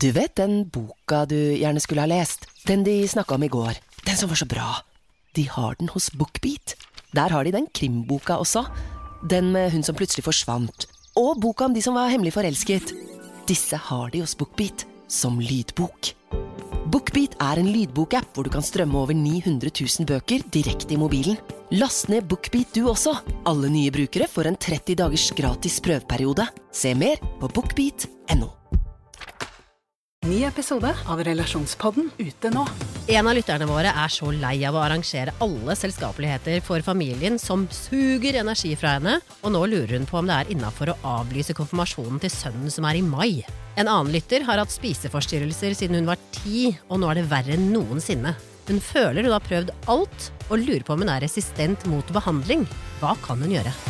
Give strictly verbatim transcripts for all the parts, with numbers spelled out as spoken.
Du vet den boka du gjerne skulle ha lest? Den de snakket om i går. Den som var så bra. De har den hos BookBeat. Der har de den krimboka også. Den med hun som plutselig forsvant. Og boka om de som var hemmelig forelsket. Disse har de hos BookBeat som lydbok. BookBeat er en lydbokapp hvor du kan strømme over ni hundre tusen bøker direkte i mobilen. Last ned BookBeat du også. Alle nye brukere får en tretti dagers gratis prøveperiode. Se mer på bookbeat punktum no. Ny episode av Relasjonspodden ute nå. En av lytterne våre er så lei av å arrangere alle selskapeligheter for familien som suger energi fra henne, og nå lurer hun på om det er innenfor å avlyse konfirmasjonen til sønnen som er i mai. En annen lytter har hatt spiseforstyrrelser siden hun var ti, og nå er det verre enn noensinne. Hun føler hun har prøvd alt, og lurer på om hun er resistent mot behandling. Hva kan hun gjøre?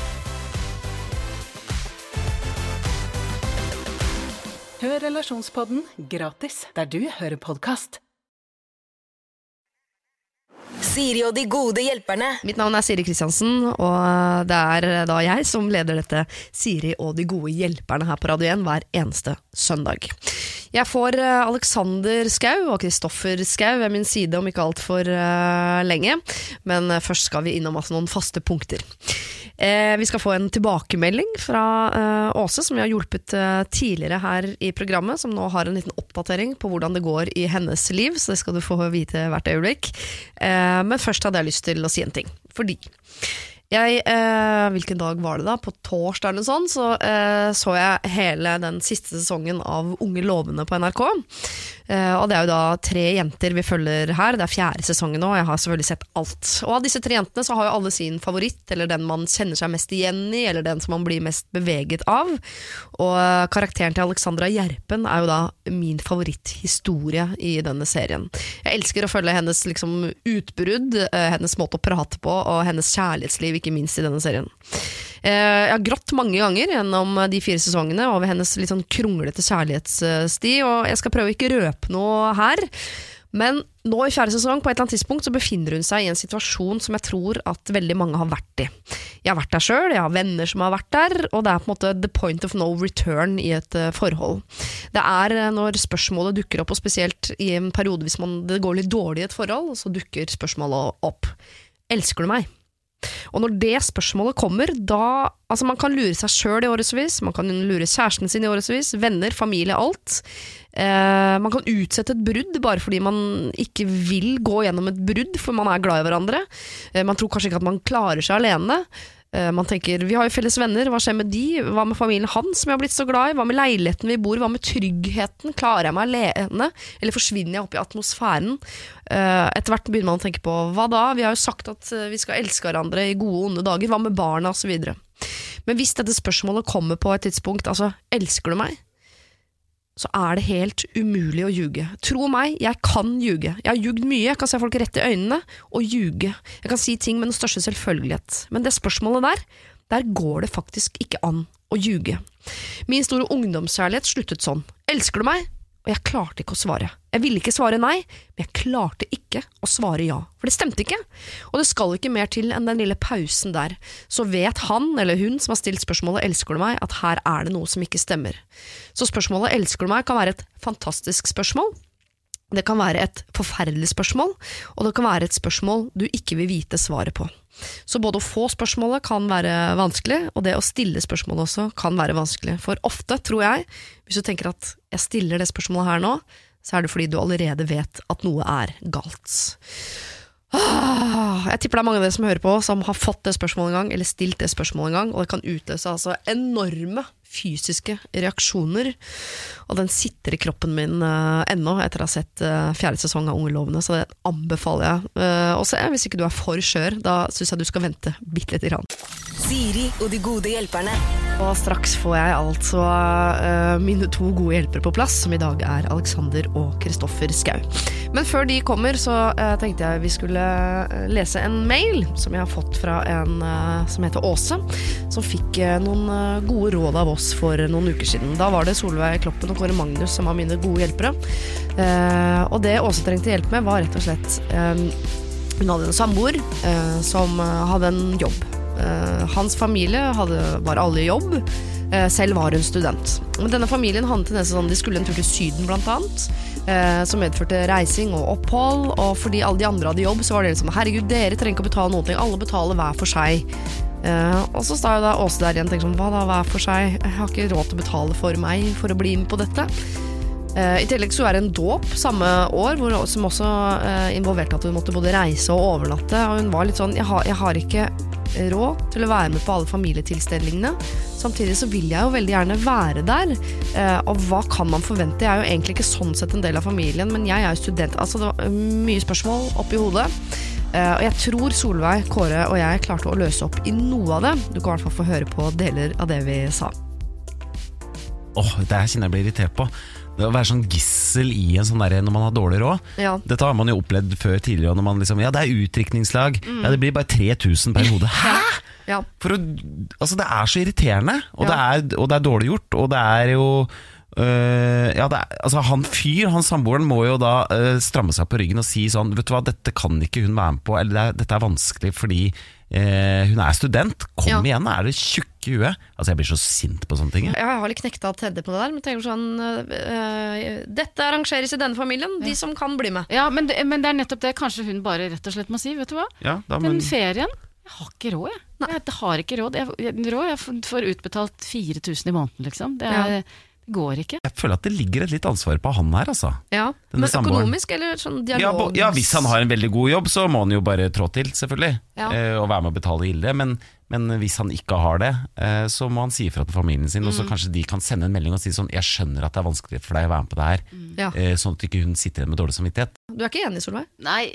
Hør Relasjonspodden gratis der du hører podcast. Siri og de gode hjelperne. Mitt navn er Siri Kristiansen, og det er da jeg som leder dette Siri og de gode hjelperne her på Radio en hver eneste søndag. Jeg får Alexander Skau og Kristoffer Skau ved min side om ikke alt for uh, lenge, men først skal vi innom altså, noen faste punkter. Eh, vi skal få en tilbakemelding fra uh, Åse, som vi har hjulpet uh, tidligere her i programmet, som nå har en liten oppdatering på hvordan det går i hennes liv, så det skal du få vite hvert øyeblikk. Eh, men først hadde jeg lyst til å si en ting, fordi jeg, eh, hvilken dag var det da? På torsdag eller sånn, så eh, så jeg hele den siste sesongen av Unge lovende på N R K. Eh, og det er jo da tre jenter vi følger her, det er fjerde sesongen nå, og jeg har selvfølgelig sett alt. Og av disse tre jentene så har jo alle sin favoritt, eller den man kjenner seg mest igjen i, eller den som man blir mest beveget av. Og eh, karakteren til Alexandra Gjerpen er jo da min favoritthistorie i denne serien. Jeg elsker å følge hennes liksom, utbrudd, eh, hennes måte å prate på, og hennes kjærlighetsliv, ikke minst i denne serien. Jeg har grått mange ganger gjennom de fire sesongene over hennes litt sånn kronglete kjærlighetssti, og jeg skal prøve å ikke røpe noe her, men nå i fjerde sesong på et eller annet tidspunkt så befinner hun seg i en situasjon som jeg tror at veldig mange har vært i. Jeg har vært der selv, jeg har venner som har vært der, og det er på en måte the point of no return i et uh, forhold. Det er når spørsmålet dukker opp, og spesielt i en periode hvis man, det går litt dårlig i et forhold, så dukker spørsmålet opp. Elsker du meg? Og når det spørsmålet kommer, da, altså man kan lure seg selv i årevis, man kan lure kjæresten sin i årevis, venner, familie, alt. Eh, man kan utsette et brudd bare fordi man ikke vil gå gjennom et brudd, for man er glad i hverandre. Eh, man tror kanskje ikke at man klarer seg alene. Eh, man tenker, vi har jo felles venner, hva skjer med de? Hva med familien hans som jeg har blitt så glad i? Hva med leiligheten vi bor? Hva med tryggheten? Klarer jeg meg alene? Eller forsvinner jeg opp i atmosfæren? Uh, etter hvert begynner man å tenke på, hva da? Vi har jo sagt at uh, vi skal elske hverandre i gode og onde dager, hva med barna og så videre. Men hvis dette spørsmålet kommer på et tidspunkt, altså, elsker du meg? Så er det helt umulig å ljuge. Tro meg, jeg kan ljuge. Jeg har ljugd mye, jeg kan se folk rett i øynene og ljuge. Jeg kan si ting med den største selvfølgelighet. Men det spørsmålet der, der går det faktisk ikke an å ljuge. Min store ungdomskjærlighet sluttet sånn. Elsker du meg? Og jeg klarte ikke å svare. Jeg ville ikke svare nei, men jeg klarte ikke å svare ja. For det stemte ikke. Og det skal ikke mer til enn den lille pausen der. Så vet han eller hun som har stilt spørsmålet elsker du meg, at her er det noe som ikke stemmer. Så spørsmålet elsker du meg kan være et fantastisk spørsmål. Det kan være et forferdelig spørsmål, og det kan være et spørsmål du ikke vil vite svaret på. Så både å få spørsmålet kan være vanskelig, og det å stille spørsmålet også kan være vanskelig. For ofte, tror jeg, hvis du tenker at jeg stiller det spørsmålet her nå, så er det fordi du allerede vet at noe er galt. Ah, jeg tipper det er mange av dere som hører på som har fått det spørsmålet en gang, eller stilt det spørsmålet en gang, og det kan utløse altså enorme fysiske reaksjoner, og den sitter i kroppen min uh, ennå etter å ha sett uh, fjerde sesong av Unge lovende, så det anbefaler jeg uh, å se. Hvis ikke du er for skjør, da synes jeg du skal vente bitte litt grann. Siri og de gode hjelperne. Og straks får jeg altså uh, mine to gode hjelpere på plass, som i dag er Alexander og Kristoffer Skau. Men før de kommer, så uh, tenkte jeg vi skulle uh, lese en mail som jeg har fått fra en uh, som heter Åse, som fikk uh, noen uh, gode råd av oss for noen uker siden. Da var det Solveig Kloppen og Kåre Magnus som var mine gode hjelpere. Uh, og det Åse trengte hjelp med var rett og slett uh, hun hadde en samboer uh, som uh, hadde en jobb. Uh, hans familie hadde, var alle i jobb, Eh, selv var hun student. Men denne familien hadde til nesten sånn, de skulle en tur til Syden blant annet, eh, som medførte reising og opphold, og fordi alle de andre hadde jobb, så var det liksom, herregud, dere trenger ikke å betale noe, alle betaler hver for seg. Eh, og så står jo da Åse der igjen og tenker sånn, hva da, hver for seg? Jeg har ikke råd til å betale for meg for å bli med på dette. Uh, I tillegg så er det en dåp samme år hvor, som også uh, involverte at hun måtte både reise og overnatte, og hun var litt sånn, jeg har, jeg har ikke råd til å være med på alle familietilstelningene, samtidig så vil jeg jo veldig gjerne være der, uh, og hva kan man forvente? Jeg er jo egentlig ikke sånn sett en del av familien, men jeg er jo student, altså det var mye spørsmål opp i hodet, uh, og jeg tror Solveig, Kåre og jeg klarte å løse opp i noe av det. Du kan i hvert fall få høre på deler av det vi sa. Åh, oh, det her kjenner jeg blir irritert på. Det å være sånn gissel i en sånn der når man har dårlig råd. Ja. Dette har man jo opplevd før tidligere når man liksom, ja det er utdrikningslag, mm. ja det blir bare tre tusen per hode. Hæ? Ja. For å, altså det er så irriterende, og, ja. det er, og det er dårlig gjort, og det er jo øh, ja det er, altså han fyr, han samboeren må jo da øh, stramme seg på ryggen og si sånn, vet du hva, dette kan ikke hun være med på, eller det er, dette er vanskelig fordi Eh, hun er student, kom ja. igjen, er det tjukke i huet? Altså jeg blir så sint på sånne ting. Jeg har litt knekta tredje på det der, men tenker sånn uh, dette arrangeres i denne familien, ja. De som kan bli med. Ja, men det, men det er nettopp det kanskje hun bare rett og slett må si, vet du hva? Ja, da, men... Den ferien, jeg har ikke råd, jeg. Nei. Jeg har ikke råd. Jeg, jeg, råd, jeg får utbetalt fire tusen i måneden, liksom. Det er... Ja. Det går ikke. Jeg føler at det ligger et litt ansvar på han her, altså. Ja, Denne men samboeren. Økonomisk eller sånn dialog? Ja, ja, hvis han har en veldig god jobb, så må han jo bare trå til, selvfølgelig. Ja. Eh, og være med å betale gilde. Men, men hvis han ikke har det, eh, så må han si ifra til familien sin, mm. og så kanskje de kan sende en melding og si sånn, jeg skjønner at det er vanskelig for deg å være med på det her, mm. eh, sånn at ikke hun sitter igjen med dårlig samvittighet. Du er ikke enig, Solveig? Nei.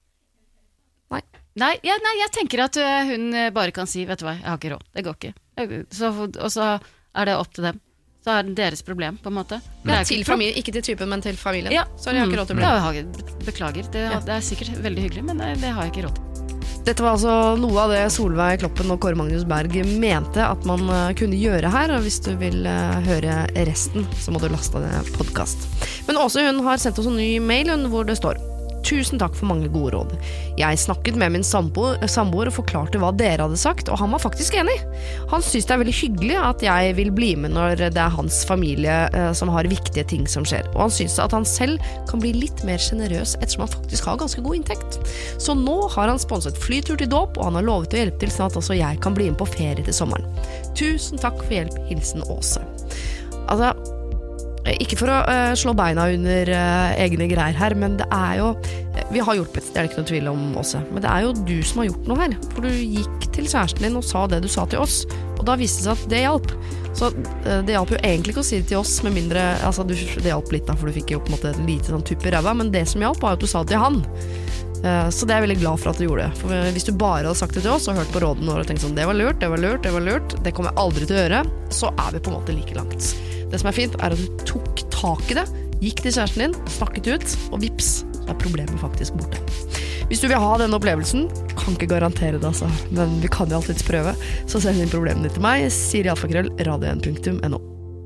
Nei. Nei, ja, nei, jeg tenker at uh, hun bare kan si, vet du hva, jeg har ikke råd, det går ikke. Så, og så er det opp til dem. Så er det deres problem, på en måte. Ja, til familien, ikke til typen, men til familien. Ja. Så jeg har ikke råd til å bli. Ja, beklager, det, ja. Det er sikkert veldig hyggelig, men det, det har jeg ikke råd til. Dette var altså noe av det Solveig Kloppen og Kåre Magnus Berg mente at man kunne gjøre her, og hvis du vil høre resten, så må du laste ned podcast. Men også hun har sendt oss en ny mail hvor det står: Tusen takk for mange gode råd. Jeg snakket med min samboer, samboer og forklarte hva dere hadde sagt, og han var faktisk enig. Han synes det er veldig hyggelig at jeg vil bli med når det er hans familie eh, som har viktige ting som skjer. Og han synes at han selv kan bli litt mer generøs ettersom han faktisk har ganske god inntekt. Så nå har han sponset flytur til dåp, og han har lovet å hjelpe til sånn at også jeg kan bli med på ferie til sommeren. Tusen takk for hjelp. Hilsen Åse. Altså... Ikke for å uh, slå beina under uh, egne greier her, men det er jo uh, vi har hjulpet, det er det ikke noe tvil om også, men det er jo du som har gjort noe her, for du gikk til kjæresten din og sa det du sa til oss, og da viste det seg at det hjalp. Så uh, det hjalp jo egentlig ikke å si det til oss, med mindre, altså du, det hjalp litt da, for du fikk jo på en måte et lite sånn tupp i ræva, men det som hjalp var jo at du sa det til han. Uh, så det er jeg veldig glad for at du gjorde det. For hvis du bare hadde sagt det til oss og hørt på rådene og tenkt sånn, det var lurt, det var lurt, det var lurt, det kommer jeg aldri til å gjøre, så er vi på en måte like langt. Det som er fint er at du tok tak i det, gikk til kjæresten din, snakket ut, og vips, så er problemet faktisk borte. Hvis du vil ha denne opplevelsen, kan ikke garantere det altså, men vi kan jo alltids prøve, så send inn problemene til meg, siri alfakrøll radio en punktum no.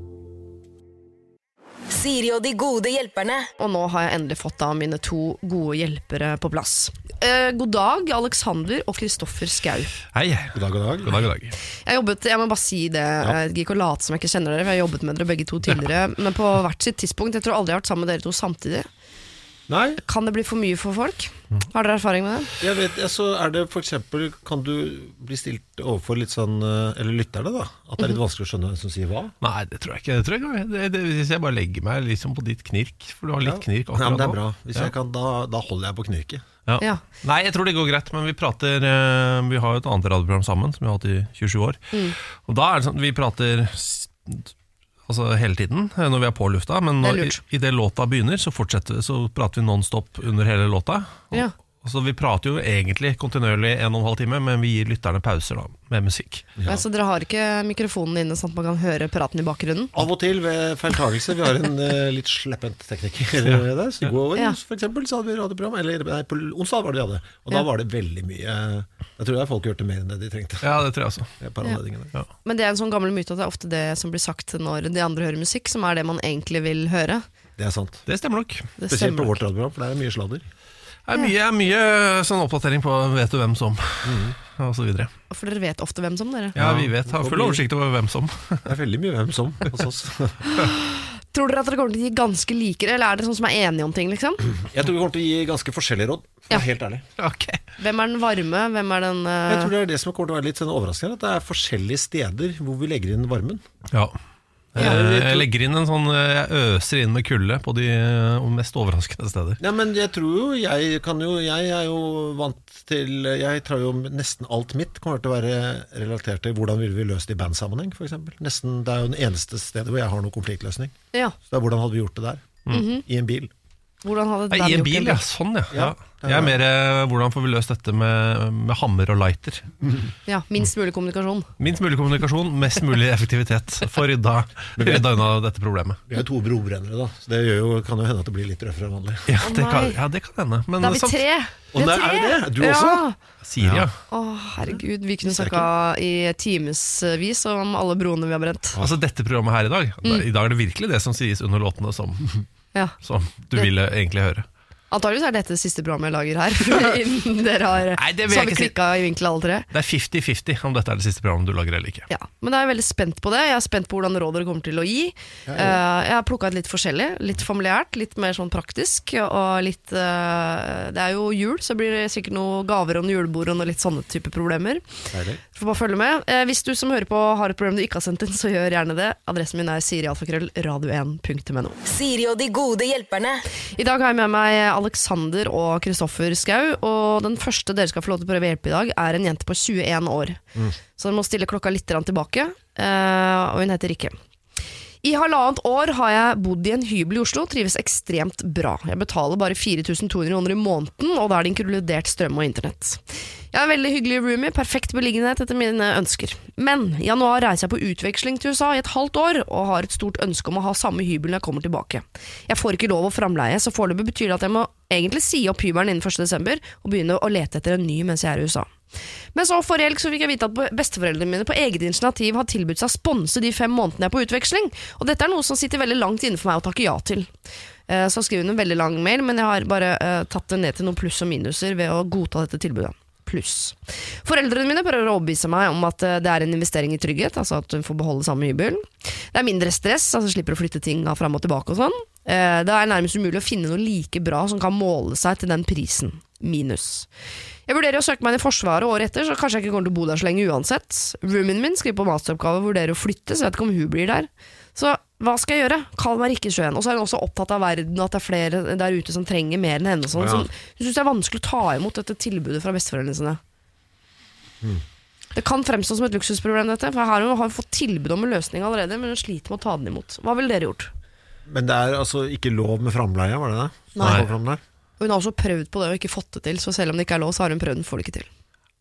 Siri og de gode hjelperne. Og nå har jeg endelig fått av mine to gode hjelpere på plass. Eh, god dag, Alexander og Kristoffer Skau. Hei, god dag, god dag. God dag, god dag. Jeg jobbet, jeg må bare si det, ja. Jeg gikk og late som jeg ikke kjenner dere, for jeg har jobbet med dere begge to tidligere, ja. Men på hvert sitt tidspunkt, jeg tror aldri jeg har vært sammen med dere to samtidig. Nei. Kan det bli for mye for folk? Har dere erfaring med det? Jeg vet, så er det for eksempel, kan du bli stilt overfor litt sånn, eller lytterne da, at det er litt vanskelig å skjønne hvem som sier hva? Nei, det tror jeg ikke, det tror jeg ikke. Det, det, hvis jeg bare legger meg liksom på ditt knirk, for du har litt ja. knirk akkurat nå. Ja, men det er bra, hvis ja. jeg kan, da, da holder jeg på knirket. Ja. Ja. Nei, jeg tror det går greit, men vi prater, vi har jo et annet radioprogram sammen, som vi har hatt i tjuesju år, mm. og da er det sånn, vi prater... Altså hele tiden når vi er på lufta, men når, i, i det låta begynner så fortsetter vi, så prater vi non-stop under hele låta og, ja. Så vi prater jo egentlig kontinuerlig en og en halv time, men vi gir lytterne pauser da, med musikk ja. Ja, så dere har ikke mikrofonen inne sånn at man kan høre praten i bakgrunnen? Av og til ved feiltagelse, vi har en uh, litt sleppent tekniker ja. der, så i går ja. for eksempel så hadde vi radioprogram, eller nei, på onsdag var det vi hadde, og da ja. var det veldig mye, jeg tror jeg folk hørte mer enn det de trengte. Ja, det tror jeg også. Ja. Ja. Men det er en sånn gammel myte at det er ofte det som blir sagt når de andre hører musikk, som er det man egentlig vil høre. Det er sant. Det stemmer nok. Det Spesielt på vårt radioprogram, for det er mye sladder. Det er mye, mye sånn oppdatering på vet du hvem som. Mm. og så videre. For dere vet ofte hvem som dere. Ja, vi vet, har full oversikt over hvem som. Det er veldig mye hvem som hos oss. Tror dere at dere kommer til å gi ganske likere, eller er det sånn som er enige om ting, liksom? Jeg tror vi kommer til å gi ganske forskjellige råd, Ja. helt ærlig. Okay. Hvem er den varme, hvem er den uh... Jeg tror det er det som kommer til å være litt sånn overraskende, at det er forskjellige steder hvor vi legger inn varmen. Ja. Jeg legger inn en sånn Jeg øser inn med kulde på de mest overraskende steder. Ja, men jeg tror jo Jeg kan jo Jeg er jo vant til Jeg tror jo nesten alt mitt kommer til å være relatert til hvordan vil vi løse det i bandsammenheng, for eksempel. Nesten, det er jo den eneste stedet hvor jeg har noen konfliktløsning. Ja. Så det er hvordan hadde vi gjort det der? Mm-hmm. I en bil. Hvordan hadde Nei, I en bil, ja, sånn ja, ja. Ja. Jeg er mer hvordan får vi løst dette med, med hammer og lighter. Ja, minst mulig kommunikasjon. Minst mulig kommunikasjon, mest mulig effektivitet. For rydda, rydda unna dette problemet. Vi er to brobrennere da, så det gjør jo, kan jo hende at det blir litt røffere enn vanlig. Ja, det kan, ja, det kan hende. Men, Da er vi sant- tre. Og Vi det er det? Du også? Ja. Sier ja. Å, herregud, vi kunne snakka i timesvis om alle broene vi har brent. Altså dette programmet her i dag, Mm. i dag er det virkelig det som sies under låtene som, Ja. som du Det- ville egentlig høre. Antageligvis er dette siste programmet jeg lager her. Innen dere har, Nei, det vil så jeg har vi ikke si. klikka i vinkel alle tre. Det er femti femti om dette er det siste programmet du lager eller ikke. Ja, men da er jeg veldig spent på det. Jeg er spent på hvordan råd dere kommer til å gi. Ja, ja. Eh, jeg har plukka et litt forskjellig. Litt familiært, litt mer sånn praktisk. Og litt eh, Det er jo jul, så blir det sikkert noe gaver og noe julebord og noe litt sånne type problemer. Deilig. Får bare følge med. Eh, hvis du som hører på har et problem du ikke har sendt inn, så gjør gjerne det. Adressen min er sirialfakrøll radio en punktum no. Siri og de gode hjelperne. I dag har jeg med meg Alexander og Kristoffer Skau, og den første dere skal få lov til å prøve å hjelpe i dag er en jente på tjueen år. Så dere må stille klokka litt grann tilbake, eh, og hun heter Rikke. I halvannet år har jeg bodd i en hybel i Oslo og trives ekstremt bra. Jeg betaler bare fire tusen to hundre kroner i måneden, og da er det inkludert strøm og internett. Jeg er en veldig hyggelig roomie, perfekt beliggenhet etter mine ønsker. Men i januar reiser jeg på utveksling til U S A i et halvt år, og har et stort ønske om å ha samme hybel når jeg kommer tilbake. Jeg får ikke lov å framleie, så foreløpig betyr det at jeg må egentlig si opp hybelen innen første desember, og begynne å lete etter en ny mens jeg er i U S A. Men så forrige helg så fikk jeg vite at besteforeldrene mine på eget initiativ har tilbudt seg å sponse de fem månedene jeg er på utveksling, og dette er noe som sitter veldig langt inne for meg å takke ja til. Eh, Så skriver hun en veldig lang mail, men jeg har bare eh, tatt det ned til noen pluss og minuser ved å godta dette tilbudet. Pluss. Foreldrene mine prøver å overbevise meg om at eh, det er en investering i trygghet, altså at hun får beholde samme hybel. Det er mindre stress, altså slipper å flytte ting av frem og tilbake og sånn. Eh, Det er nærmest umulig å finne noe like bra som kan måle seg til den prisen. Minus. Jeg vurderer å søke meg inn i Forsvaret året etter, så kanskje jeg ikke kommer til å bo der så lenge uansett. Roomien min skriver på masteroppgave og vurderer å flytte, så jeg vet ikke om hun blir der. Så hva skal jeg gjøre? Kall meg Rikke Sjøen. Og så er hun også opptatt av verden, og at det er flere der ute som trenger mer enn henne. Sånn. Ja. Så hun synes det er vanskelig å ta imot dette tilbudet fra besteforeldrene sine. Mm. Det kan fremstå som et luksusproblem, dette, for her har hun fått tilbud om en løsning allerede, men hun sliter med å ta den imot. Hva ville dere gjort? Men det er altså ikke lov med framleie, var det det? Nei. Som kom fram der? Hun har også prøvd på det og ikke fått det til, så selv om det ikke er lov, så har hun prøvd den, får det ikke til.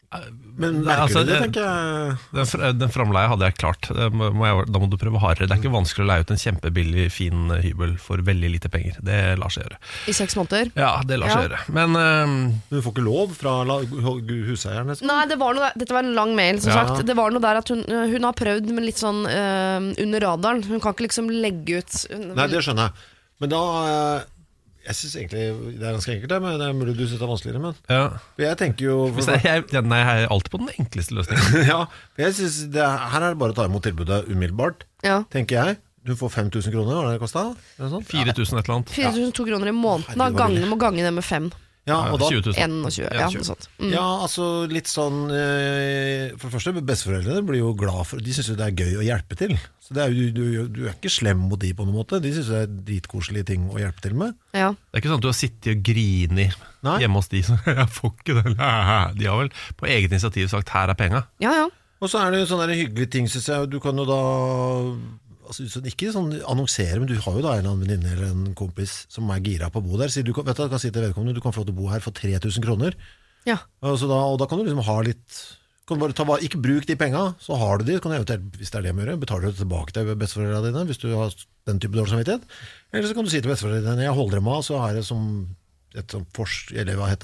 Men Nei, merker altså, du det, det- tenker jeg? Den, fr- den framleie hadde jeg klart. Det må må jeg, da må du prøve hardere. Det er ikke vanskelig å leie ut en kjempebillig, fin hybel for veldig lite penger. Det lar seg gjøre. I seks måneder? Ja, det lar seg Ja. gjøre. Men øhm, Du får ikke lov fra la- huseieren? nesten? Nei, det var noe der, dette var en lang mail, som Ja. sagt. Det var noe der at hun, hun har prøvd, men litt sånn øh, under radaren. Hun kan ikke liksom legge ut hun, Nei, det skjønner jeg. Men da eh, Jeg synes egentlig det er ganske enkelt, det, men det er mulig du synes det er vanskeligere. Men ja. For jeg tenker jo Hvis jeg, jeg, ja, nei, jeg er alltid på den enkleste løsningen. Ja, for jeg synes det er, her er det bare å ta imot tilbudet umiddelbart, Ja. tenker jeg. Du får fem tusen kroner, hva er det det kostet? fire tusen et eller annet. fire tusen to kroner i måneden. Da Herregud, hva gange, billig. må gange det med fem. Ja, og da, tjue tusen. enogtjue, ja, noe sånt. Mm. ja, altså litt sånn eh, For det første, besteforeldrene blir jo glad for De synes jo det er gøy å hjelpe til. Så det er jo, du, du er ikke slem mot de på noen måte. De synes det er dritkoselige ting å hjelpe til med. Ja. Det er ikke sånn at du har sittet og grinet Nei. hjemme hos de som Jeg får ikke den. De har vel på eget initiativ sagt 'her er penga'. ja, ja. Og så er det jo sånne der hyggelige ting, synes jeg. Du kan jo da altså, sånn, ikke sånn annonsere, men du har jo da en eller annen venninne eller en kompis som er gira på å bo der. Så du kan, vet du, kan si til vedkommende, du kan få lov til å bo her for tre tusen kroner. Ja. Altså da, og da kan du liksom ha litt kan du bare ta, Ikke bruk de penga, så har du de. Kan du eventuelt, hvis det er det med å gjøre, betaler du tilbake til besteforeldrene dine hvis du har den type dårlig samvittighet. Eller så kan du si til besteforeldrene dine, jeg holder dem av, så har jeg som et sånt fors, eller hva heter det for noe?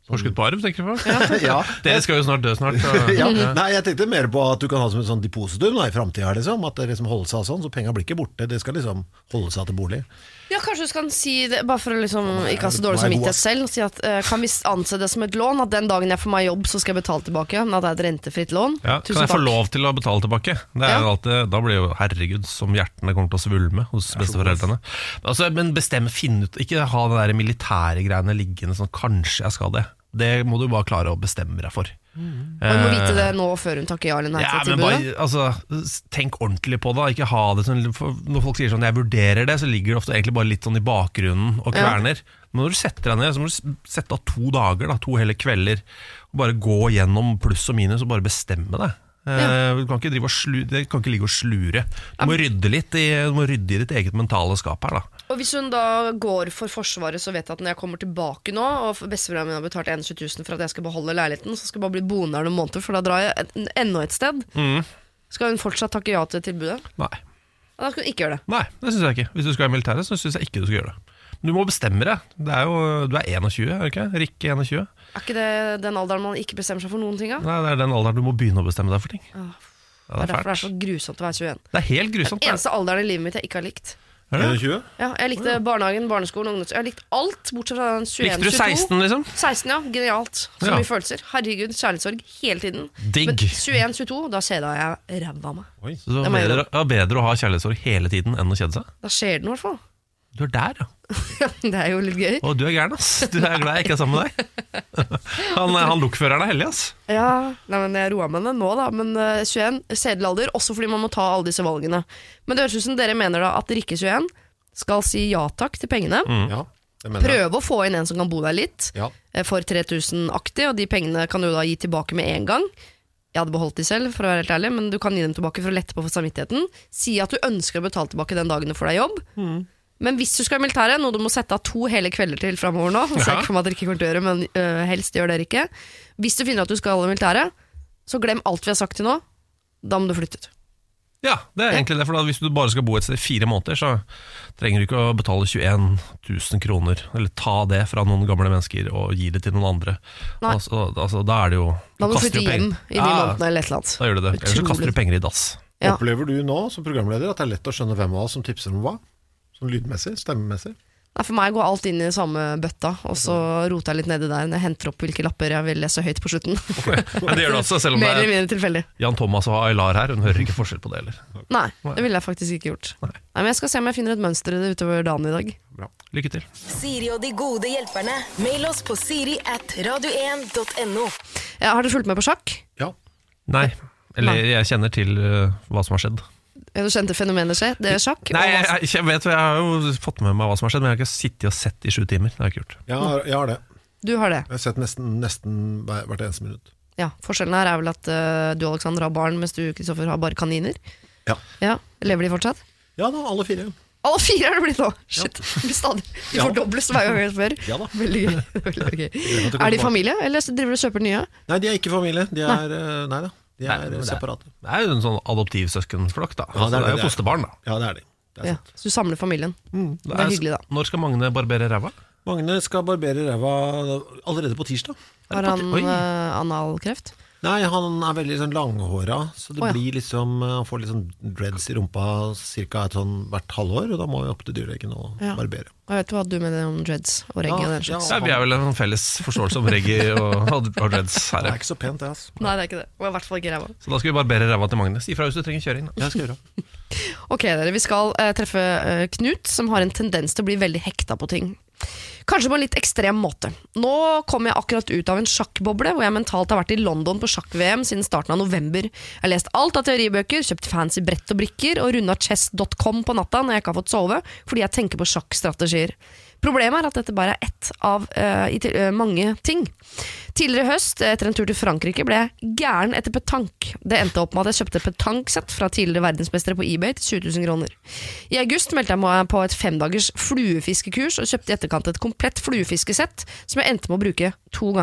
Forskudd på arv, tenker du på? Ja. Dere skal jo snart dø snart. Så. Ja. Nei, jeg tenkte mer på at du kan ha som et sånn depositum da, i fremtiden, liksom, at det liksom holder seg sånn, så penger blir ikke borte, det skal liksom holde seg til bolig. Ja, kanskje du skal si det, bare for å liksom ikke ha så dårlig Nå er jeg god, samvittighet ass. selv, si at uh, kan vi anse det som et lån, at den dagen jeg får meg jobb, så skal jeg betale tilbake, men at det er et rentefritt lån. Ja, Tusen kan jeg få takk. lov til å betale tilbake? Det er Ja. jo alltid, da blir jo herregud som hjertene kommer til å svulme hos besteforeldrene. Altså, men bestem, finn ut, ikke ha det der militære greiene liggende sånn, kanskje jeg skal det. Det må du bare klare å bestemme deg for. Og hun må vite det nå før hun takker ja eller nei Ja, til men tilbudet. bare, altså, tenk ordentlig på det. Ikke ha det sånn, for når folk sier sånn jeg vurderer det, så ligger det ofte egentlig bare litt sånn i bakgrunnen og kverner. Men når du setter deg ned, så må du sette av to dager, da, to hele kvelder, og bare gå gjennom pluss og minus og bare bestemme deg. Ja. Du kan ikke, drive og slu, det kan ikke ligge og slure. Du må rydde litt i, du må rydde i ditt eget mentale skap her, da. Og hvis hun da går for forsvaret, så vet jeg at når jeg kommer tilbake nå, og besteforeldrene mine har betalt enogtjue tusen for at jeg skal beholde leiligheten, så skal jeg bare bli boende her noen måneder, for da drar jeg en- enda et sted. Mm. Skal hun fortsatt takke ja til tilbudet? Nei. Ja, da skal hun ikke gjøre det. Nei, det synes jeg ikke. Hvis du skal i militæret, så synes jeg ikke du skal gjøre det. Men du må bestemme deg. Det er jo, du er enogtjue, er du ikke? Rikke enogtjue. Er ikke det den alderen man ikke bestemmer seg for noen ting av? Nei, det er den alderen du må begynne å bestemme deg for ting. Åh, Ja, Det er det er derfor det er så fælt. grusomt å være tjueen. Det er helt grusomt. Den eneste alderen i livet mitt jeg ikke har likt. Er det? enogtjue? Ja, jeg likte barnehagen, barneskolen, ungdoms... Jeg har likt alt, bortsett fra den tjueen Likte du tjueto. seksten, liksom? seksten, ja. Genialt. Så Ja. mye følelser. Herregud, kjærlighetssorg hele tiden. Digg. Men tjueen tjueto, da kjeda jeg ræva av meg. Så det Det var må jeg bedre, ja, bedre å ha kjærlighetssorg hele tiden enn å kjede seg. Da skjer det noe, i hvert fall. Du er der, ja. Det er jo litt gøy. Å, du er gæren, ass. Du er glad jeg ikke er sammen med deg. Han, han lokføreren er heldig, ass. Ja, nei, men jeg roer meg ned nå, da. Men uh, tjueen, sedelalder, også fordi man må ta alle disse valgene. Men det høres ut som dere mener da at Rikke tjueen skal si ja takk til pengene. Ja, det mener jeg. Prøve å få inn en som kan bo der litt, Ja. eh, for tre tusen-aktig, og de pengene kan du da gi tilbake med en gang. Jeg hadde beholdt de selv, for å være helt ærlig, men du kan gi dem tilbake for å lette på samvittigheten. Si at du ønsker å betale tilbake den dagen du får deg jobb. Men hvis du skal i militæret, noe du må sette av to hele kvelder til fremover nå, så jeg ikke for meg at dere ikke kommer til å gjøre, men øh, helst gjør dere ikke. Hvis du finner at du skal i militæret, så glem alt vi har sagt til nå. Da må du flytte ut. Ja, det er egentlig det, for da, hvis du bare skal bo et sted i fire måneder, så trenger du ikke å betale tjueen tusen kroner, eller ta det fra noen gamle mennesker og gi det til noen andre. Nei. Altså, altså, da er det jo Da må du kaster flytte jo hjem penger. i de Ja, månedene eller et eller annet. Da gjør du det. Ellers så Utrolig. kaster du penger i dass. Ja. Opplever du nå som programleder at det er lett å skjønne hvem av oss som tipser om hva? Sånn lydmessig, stemmemessig? Nei, for meg går alt inn i samme bøtta, og så roter jeg litt nedi der når jeg henter opp hvilke lapper jeg vil lese høyt på slutten. Men det gjør det også, selv om Mer eller det er mindre tilfeldig. Jan Thomas og Aylar her, hun hører ikke forskjell på det heller. Nei, det ville jeg faktisk ikke gjort. Nei. Nei, men jeg skal se om jeg finner et mønster i det utover dagen i dag. Lykke til. Siri og de gode hjelperne. Mail oss på siri at radio en punktum no. Ja, har du fulgt med på sjakk? Ja. Nei, eller Nei. jeg kjenner til uh, hva som har skjedd. Ja, du kjente fenomenet skje? Det er sjakk? Nei, og jeg, hva- jeg, jeg vet, jeg har jo fått med meg hva som har skjedd, men jeg har ikke sittet og sett i sju timer. Det har jeg ikke gjort. Jeg har, jeg har det. Du har det. Jeg har sett nesten, nesten hver- hvert eneste minutt. Ja, forskjellen her er vel at uh, du, Alexander, har barn, mens du, Kristoffer, har bare kaniner. Ja. Ja, Lever de fortsatt? Ja da, alle fire. Alle fire er det blitt nå! Shit, det blir stadig. De Ja. fordobles hver gang jeg spør. Ja da. Veldig gøy. Veldig gøy. at det kommer Er de tilbake. familie, eller driver du og kjøper nye? Nei, de er ikke familie. De er, eh, nei da, de Nei, er men det er- separate. Det er jo en sånn adoptivsøskenflokk, da. Ja, det er Altså, det det er det jo er. fosterbarn, da. Ja, det er de. Det er Ja, sant. så du samler familien. Det er hyggelig, da. Når skal Magne barbere ræva? Magne skal barbere ræva allerede på tirsdag. Har han Oi. uh, analkreft? Nei, han er veldig sånn langhåra, så det Å, ja. blir liksom Han får litt sånn dreads i rumpa ca. et sånn hvert halvår, og da må vi opp til dyrlegen og Ja. barbere. Og jeg vet hva du mener om dreads og reggae Ja, og den slags. Ja, vi er vel en felles forståelse om reggae og, og dreads her. Det ja. er ikke så pent, det, altså. Nei, det er ikke det. Og i hvert fall ikke ræva. Så da skal vi barbere ræva til Magne. Si fra hvis du trenger kjøring. Da. Jeg skal gjøre det. Ok, dere, vi skal eh, treffe eh, Knut, som har en tendens til å bli veldig hekta på ting. Kanskje på en litt ekstrem måte. Nå kom jeg akkurat ut av en sjakkboble, hvor jeg mentalt har vært i London på sjakk-V M siden starten av november. Jeg har lest alt av teoribøker, kjøpt fancy brett og brikker, og runda chess punktum com på natta når jeg ikke har fått sove, fordi jeg tenker på sjakkstrategier. Problemet er at dette bare er ett av uh, i, uh, mange ting. Tidligere i høst, etter en tur til Frankrike, ble jeg gæren etter petanque. Det endte opp med at jeg kjøpte petanque-sett fra tidligere verdensmestere på eBay til tjue tusen kroner. I august meldte jeg meg på et femdagers fluefiskekurs og kjøpte i etterkant et komplett fluefiskesett som jeg endte med å bruke to ganger.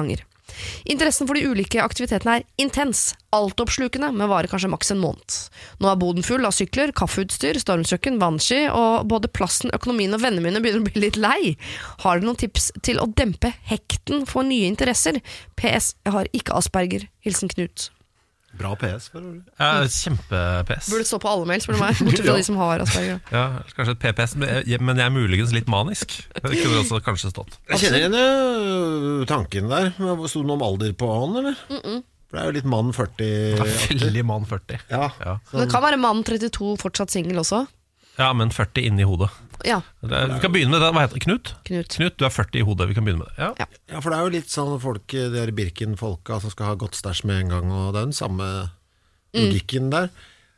Interessen for de ulike aktivitetene er intens, altoppslukende, men varer kanskje maks en måned. Nå er boden full av sykler, kaffeutstyr, stormkjøkken, vannski, og både plassen, økonomien og vennene mine begynner å bli litt lei. Har dere noen tips til å dempe hekten for nye interesser? P S. Jeg har ikke Asperger. Hilsen Knut. Bra P S, for å Ja, kjempe-P S. Burde stå på alle mails, spør du meg, bortsett fra de som har Asperger. Ja, kanskje et P P S, men jeg, men jeg er muligens litt manisk. Det kunne også kanskje stått. Jeg kjenner igjen uh, tanken der. Stod det noe om alder på han, eller? Mm -mm. For det er jo litt mann førti. Ja, veldig mann førti. Ja. Ja. Men det kan være mann trettito fortsatt single også. Ja, men førti inni hodet. Ja. Det er, vi kan begynne med det. Hva heter det? Knut? Knut. Knut, du er førti i hodet. Vi kan begynne med det. Ja. Ja. Ja, for det er jo litt sånn folk, de der Birken-folka som skal ha godt stæsj med en gang, og det er jo den samme logikken der.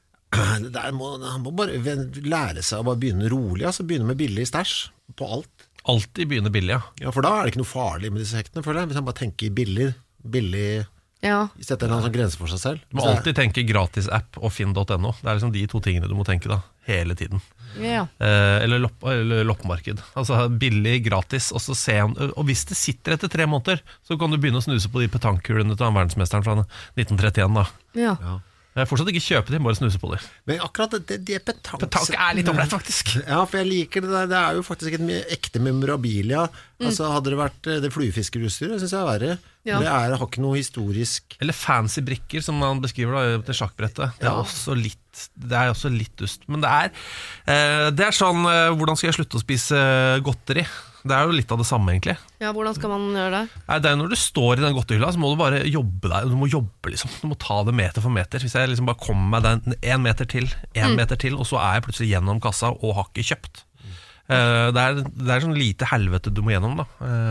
Der må, han må bare lære seg å bare begynne rolig, altså begynne med billig stæsj på alt. Alltid begynne billig, ja. Ja, for da er det ikke noe farlig med disse hektene, føler jeg. Hvis han bare tenker billig, billig Ja. setter en sånn grense for seg selv. Du må alltid tenke gratis-app og finn punktum no. Det er liksom de to tingene du må tenke da, hele tiden. Ja. Eh, eller, lopp, eller loppemarked. Altså billig, gratis. Og, så se om, og hvis det sitter etter tre måneder, så kan du begynne å snuse på de petankkulene til han verdensmesteren fra nitten trettien da. Ja. Ja. Jeg fortsatt ikke kjøpe dem, bare snuse på dem. Men akkurat det, det, det petank... Petank er litt ålreit, faktisk. Ja, for jeg liker det der. Det er jo faktisk et me- ekte memorabilia. Mm. Altså hadde det vært det fluefiskerutstyret, synes jeg er verre. Ja. Det er, har ikke noe historisk. Eller fancy brikker, som man beskriver da, til sjakkbrettet. Det er, Ja. også litt, det er også litt dust. Men det er, eh, det er sånn, eh, hvordan skal jeg slutte å spise godteri? Det er jo litt av det samme, egentlig. Ja, hvordan skal man gjøre det? Nei, det er når du står i den godtehylla, så må du bare jobbe deg. Du må jobbe, liksom. Du må ta det meter for meter. Hvis jeg liksom bare kommer meg den en meter til, en Mm. meter til, og så er jeg plutselig gjennom kassa og har ikke kjøpt. Eh, det, er, det er sånn lite helvete du må gjennom, da.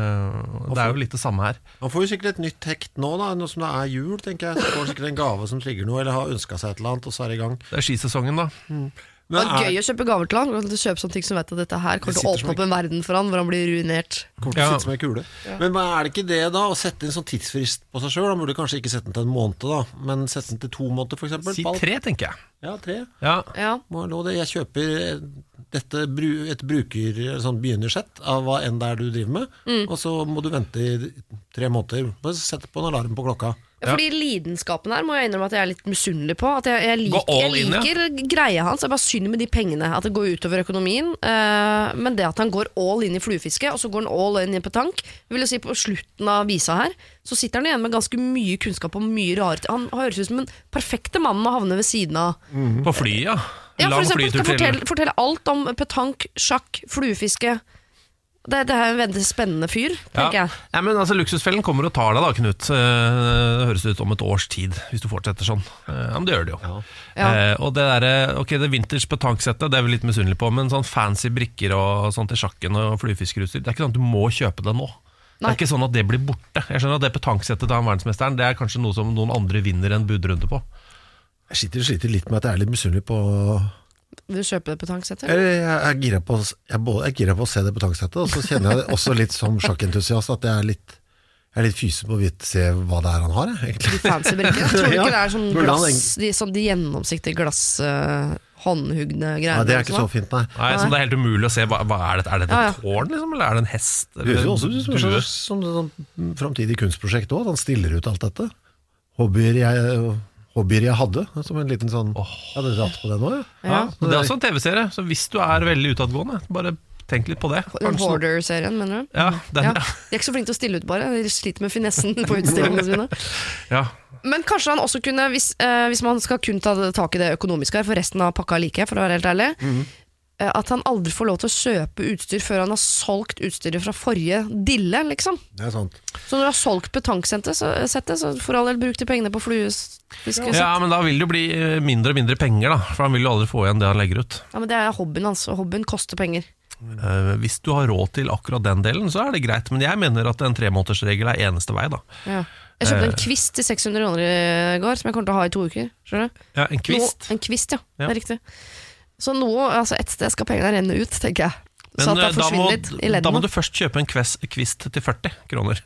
Eh, det er jo litt det samme her. Man får jo sikkert et nytt hekt nå, da. Nå som det er jul, tenker jeg. Så får man sikkert en gave som trigger noe, eller har ønsket seg et eller annet, og så er det i gang. Det er skisesongen, da. Det er gøy å kjøpe gaver til han. Du kjøper sånne ting som vet at dette her kommer Det til å sitter åpne opp en verden for han, hvor han blir ruinert. Kommer til å Ja. sitte som en kule. Men hva er det ikke det da, å sette en sånn tidsfrist på seg selv? Da burde du kanskje ikke sette den til en måned da, men sette den til to måneder for eksempel. Si på alt. tre, tenker jeg. Ja, tre. Ja. Ja. Må ha lov det. Jeg kjøper dette, bru- et bruker, sånn begynnersett av hva enn det er du driver med, Mm. og så må du vente i tre måneder. Bare sette på en alarm på klokka. Ja, fordi lidenskapen her må jeg innrømme at jeg er litt misunnelig på. At jeg, jeg, Gå liker, jeg all in, ja. liker greia hans. Jeg bare synd med de pengene. At det går utover økonomien. Eh, men det at han går all in i fluefiske, og så går han all in i petank, vil jeg si på slutten av visa her, så sitter han igjen med ganske mye kunnskap om mye rare ting. Han høres ut som en perfekte mann å havne ved siden av. På flyet, ja. Ja, for Lang eksempel, flytur skal til fortelle, fortelle alt om petank, sjakk, fluefiske. Det, det er en veldig spennende fyr, tenker ja. jeg. Ja, men altså, Luksusfellen kommer og tar deg da, Knut. Eh, Det høres ut om et års tid, hvis du fortsetter sånn. Eh, Ja, men det gjør det jo. Ja. Eh, og det der, ok, det vintage petanksettet, det er vi litt misunnelige på, men sånn fancy brikker og sånt til sjakken og fluefiskerutstyr, det er ikke sånn at du må kjøpe det nå. Det Nei. er ikke sånn at det blir borte. Jeg skjønner at det petanksettet til han verdensmesteren, det er kanskje noe som noen andre vinner en budrunde på. Jeg sitter, sliter litt med at jeg er litt misunnelig på... Vil du kjøpe det petanksettet? Jeg, jeg, er gira på, jeg, er både, jeg er gira på å se det petanksettet, og så kjenner jeg også litt som sjakkentusiast at jeg er litt, jeg er litt fysen på å vite, se hva det er han har, jeg, egentlig. De fancy brikkene. Tror du Ja. ikke det er sånn Burde han glass, de, sånn, de gjennomsiktige glass, uh, håndhugne greiene? Ja, det er ikke så også? fint, nei. Nei, som det er helt umulig å se, hva, hva er dette? Er dette Ja, ja. et tårn, liksom, eller er det en hest? Det høres jo også ut som Due? et sånn, sånn, sånn framtidig kunstprosjekt også, at han stiller ut alt dette. Hobbyer jeg, hobbyer jeg hadde, som en liten sånn... Jeg hadde dratt på det nå, ja. Ja, men det er også en tv-serie, så hvis du er veldig utadgående, bare tenk litt på det. Den Kanskje- Hoarder-serien, mener du? Ja, den, Ja. ja. De er ikke så flinke til å stille ut, bare. De sliter med finessen på utstillingene sine. ja. Men kanskje han også kunne, hvis, eh, hvis man skal kun ta tak i det økonomiske her, for resten av pakka like, for å være helt ærlig, eh, at han aldri får lov til å kjøpe utstyr før han har solgt utstyret fra forrige dille, liksom. Det er sant. Så når du har solgt petanksettet, så, settet, så for all del bruk de pengene på fluefiske. ja, men da vil det jo bli eh, mindre og mindre penger, da. For han vil jo aldri få igjen det han legger ut. Ja, men det er hobbyen hans, og hobbyen koster penger. Eh, hvis du har råd til akkurat den delen, så er det greit. Men jeg mener at en tremånedersregel er eneste vei, da. Ja. Jeg kjøpte en kvist til seks hundre kroner i går, som jeg kommer til å ha i to uker. Skjønner du? Ja, en kvist. Noe, en kvist, ja. Ja. Det er riktig. Så noe, altså et sted skal pengene renne ut, tenker jeg. Så Men at det eh, da må, forsvinner litt i da må leddene. du først kjøpe en kvest, kvist til førti kroner.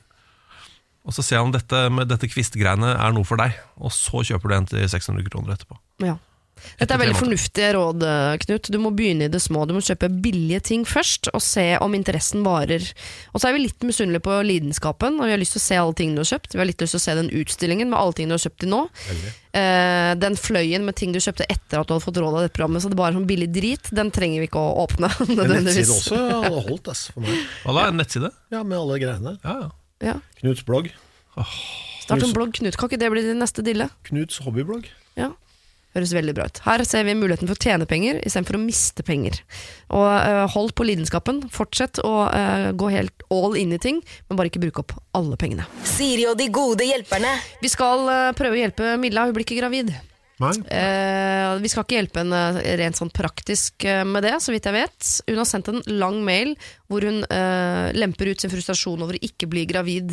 Og så se om dette med dette kvistgreiene er noe for deg. Og så kjøper du en til seks hundre kroner etterpå. Ja. Dette er veldig fornuftige råd, Knut. Du må begynne i det små. Du må kjøpe billige ting først, og se om interessen varer. Og så er vi litt misunnelige på lidenskapen, og vi har lyst til å se alle tingene du har kjøpt. Vi har litt lyst til å se den utstillingen med alle tingene du har kjøpt til nå. Eh, den fløyen med ting du kjøpte etter at du hadde fått råd av dette programmet, så det er bare sånn billig drit, den trenger vi ikke å åpne. En nettside også hadde holdt, ass, for meg. Hva da, en nettside? Ja, med alle greiene. Ja, ja. Ja. Knuts blogg. Start en blogg, Knut. Kan ikke det bli din neste dille? Knuts hobbyblogg. Ja. Høres veldig bra ut. Her ser vi muligheten for å tjene penger i stedet for å miste penger. Og uh, hold på lidenskapen. Fortsett å uh, gå helt all inn i ting, men bare ikke bruke opp alle pengene. Siri og de gode hjelperne. Vi skal uh, prøve å hjelpe Milla, hun blir ikke gravid. Nei. Uh, vi skal ikke hjelpe henne rent sånn praktisk uh, med det, så vidt jeg vet. Hun har sendt en lang mail hvor hun uh, lemper ut sin frustrasjon over å ikke bli gravid.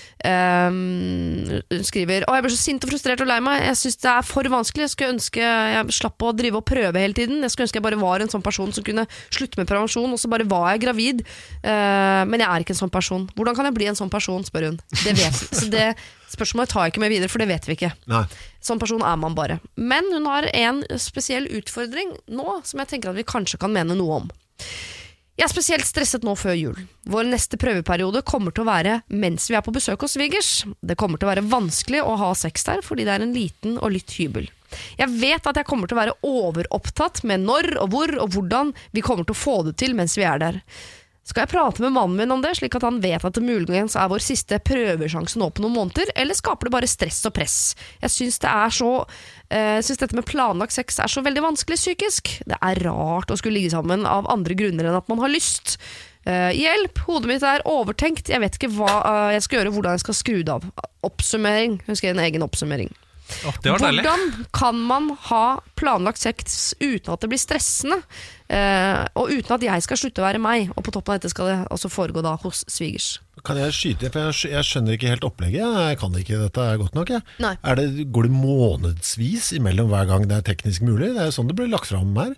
Um, hun skriver: Å, jeg blir så sint og frustrert og lei meg. Jeg synes det er for vanskelig. Jeg skulle ønske jeg slapp å drive og prøve hele tiden. Jeg skulle ønske jeg bare var en sånn person som kunne slutte med prevensjon, og så bare var jeg gravid. uh, Men jeg er ikke en sånn person. Hvordan kan jeg bli en sånn person, spør hun. Det vet Så det spørsmålet tar jeg ikke med videre, for det vet vi ikke. Nei. Sånn person er man bare. Men hun har en spesiell utfordring nå, som jeg tenker at vi kanskje kan mene noe om. Jeg er spesielt stresset nå før jul. Vår neste prøveperiode kommer til å være mens vi er på besøk hos svigers. Det kommer til å være vanskelig å ha sex der, fordi det er en liten og lytt hybel. Jeg vet at jeg kommer til å være overopptatt med når og hvor og hvordan vi kommer til å få det til mens vi er der. Skal jeg prate med mannen min om det, slik at han vet at det muligens er vår siste prøvesjanse nå på noen måneder, eller skaper det bare stress og press? Jeg synes det er så Jeg synes dette med planlagt sex er så veldig vanskelig psykisk. Det er rart å skulle ligge sammen av andre grunner enn at man har lyst. Uh, hjelp, hodet mitt er overtenkt. Jeg vet ikke hva uh, jeg skal gjøre, hvordan jeg skal skru det av. Oppsummering, hun skrev en egen oppsummering. Oh, det var deilig. Hvordan kan man ha planlagt sex uten at det blir stressende, uh, og uten at jeg skal slutte å være meg, og på toppen av dette skal det også foregå da hos svigers? Kan jeg skyte, for jeg, jeg skjønner ikke helt opplegget. Jeg kan ikke dette er godt nok. Jeg. Nei. Er det, går det månedsvis imellom hver gang det er teknisk mulig? Det er jo sånn det blir lagt fram her.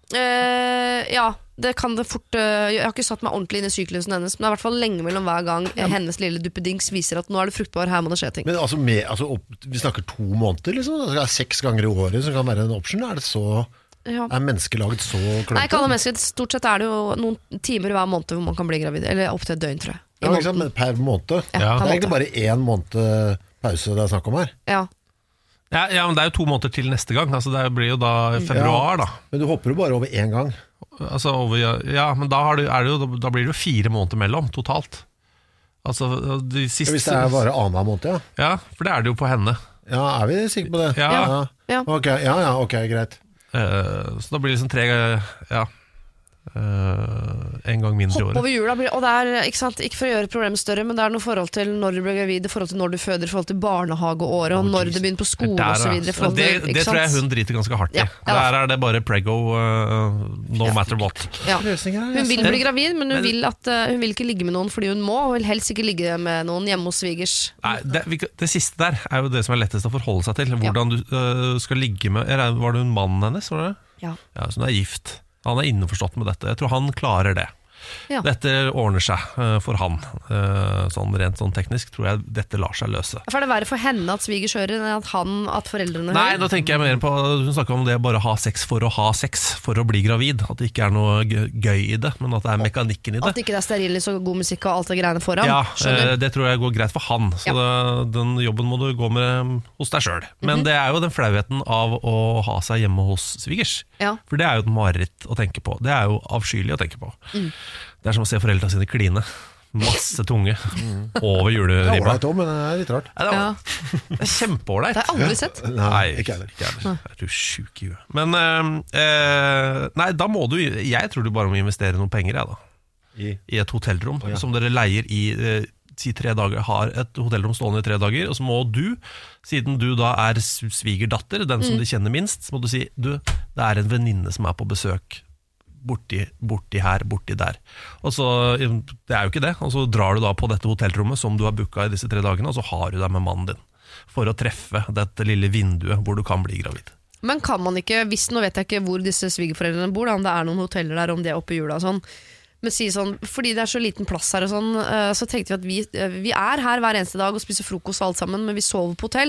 Uh, ja, det kan det fort uh, Jeg har ikke satt meg ordentlig inn i syklusen hennes, men det er i hvert fall lenge mellom hver gang ja. hennes lille duppedings viser at nå er det fruktbar, her må det skje ting. Men altså, med, altså opp, vi snakker to måneder liksom? Det er seks ganger i året som kan være en option. Er det så ja. Er menneskelaget så klart? Nei, ikke alle mennesker. Stort sett er det jo noen timer hver måned hvor man kan bli gravid. Eller opp til et døgn, tror jeg. Ja, liksom, per måned. Ja, det er egentlig bare én måned pause det er snakk om her. Ja. Ja, ja, men det er jo to måneder til neste gang. Altså, det blir jo da februar, da. Ja, men du hopper jo bare over én gang. Altså, over, ja, men da, har du, er det jo, da blir det jo fire måneder mellom, totalt. Altså, de siste... Ja, hvis det er bare annenhver måned, ja. Ja, for det er det jo på henne. Ja, er vi sikre på det? Ja. Ja, ja. Okay, ja, ja ok, greit. Uh, så da blir det liksom tre ja. Uh, en gang mindre i året. Hopp over jula, og det er ikke, sant, ikke for å gjøre problemet større, men det er noe forhold til når du blir gravid, forhold til når du føder, forhold til barnehageåret, og når du begynner på skole der, og så videre. Det, det tror jeg hun driter ganske hardt i. Ja, ja. Der er det bare prego uh, no ja. matter what. Ja. Hun vil bli gravid, men hun vil, at, uh, hun vil ikke ligge med noen fordi hun må, og vil helst ikke ligge med noen hjemme hos svigers. Nei, det, det siste der er jo det som er lettest å forholde seg til. Hvordan ja. du uh, skal ligge med. Var det hun mannen hennes? Var det? Ja. Ja, så hun er gift. Han er innforstått med dette. Jeg tror han klarer det. Ja. Dette ordner seg uh, for han. Uh, sånn rent sånn teknisk tror jeg dette lar seg løse. For er det verre for henne at svigers hører enn at han, at foreldrene hører? Nei, nå tenker jeg mer på hun snakker om det bare å ha sex for å ha sex, for å bli gravid. At det ikke er noe gøy i det, men at det er mekanikken i det. At det ikke er steril så god musikk og alt det greiene foran. Ja, uh, det tror jeg går greit for han. Så ja. det, den jobben må du gå med hos deg selv. Men mm-hmm. det er jo den flauheten av å ha seg hjemme hos svigers. Ja. For det er jo et mareritt å tenke på. Det er jo avskyelig å tenke på. Mm. Det er som å se foreldrene sine kline. Masse tunge over juleribba. Det er ålreit òg, men det er litt rart. Nei, det er, det er kjempeålreit. Det har jeg aldri sett. Nei, ikke heller. Ikke heller. Jeg er sjuk i huet. Men øh, nei, da må du jeg tror du bare må investere noen penger jeg, da. I, I et hotellrom oh, ja. Som dere leier i øh, si tre dager, har et hotellrom stående i tre dager, og så må du, siden du da er svigerdatter, den som mm. de kjenner minst, så må du si, du, det er en venninne som er på besøk borti, borti her, borti der. Og så, det er jo ikke det, og så drar du da på dette hotellrommet som du har booket i disse tre dagene, og så har du deg med mannen din, for å treffe dette lille vinduet hvor du kan bli gravid. Men kan man ikke, hvis nå vet jeg ikke hvor disse svigerforeldrene bor, da, om det er noen hoteller der, om det er oppe i jula og sånn, men si sånn, fordi det er så liten plass her og sånn, så tenkte vi at vi, vi er her hver eneste dag og spiser frokost og alt sammen, men vi sover på hotell.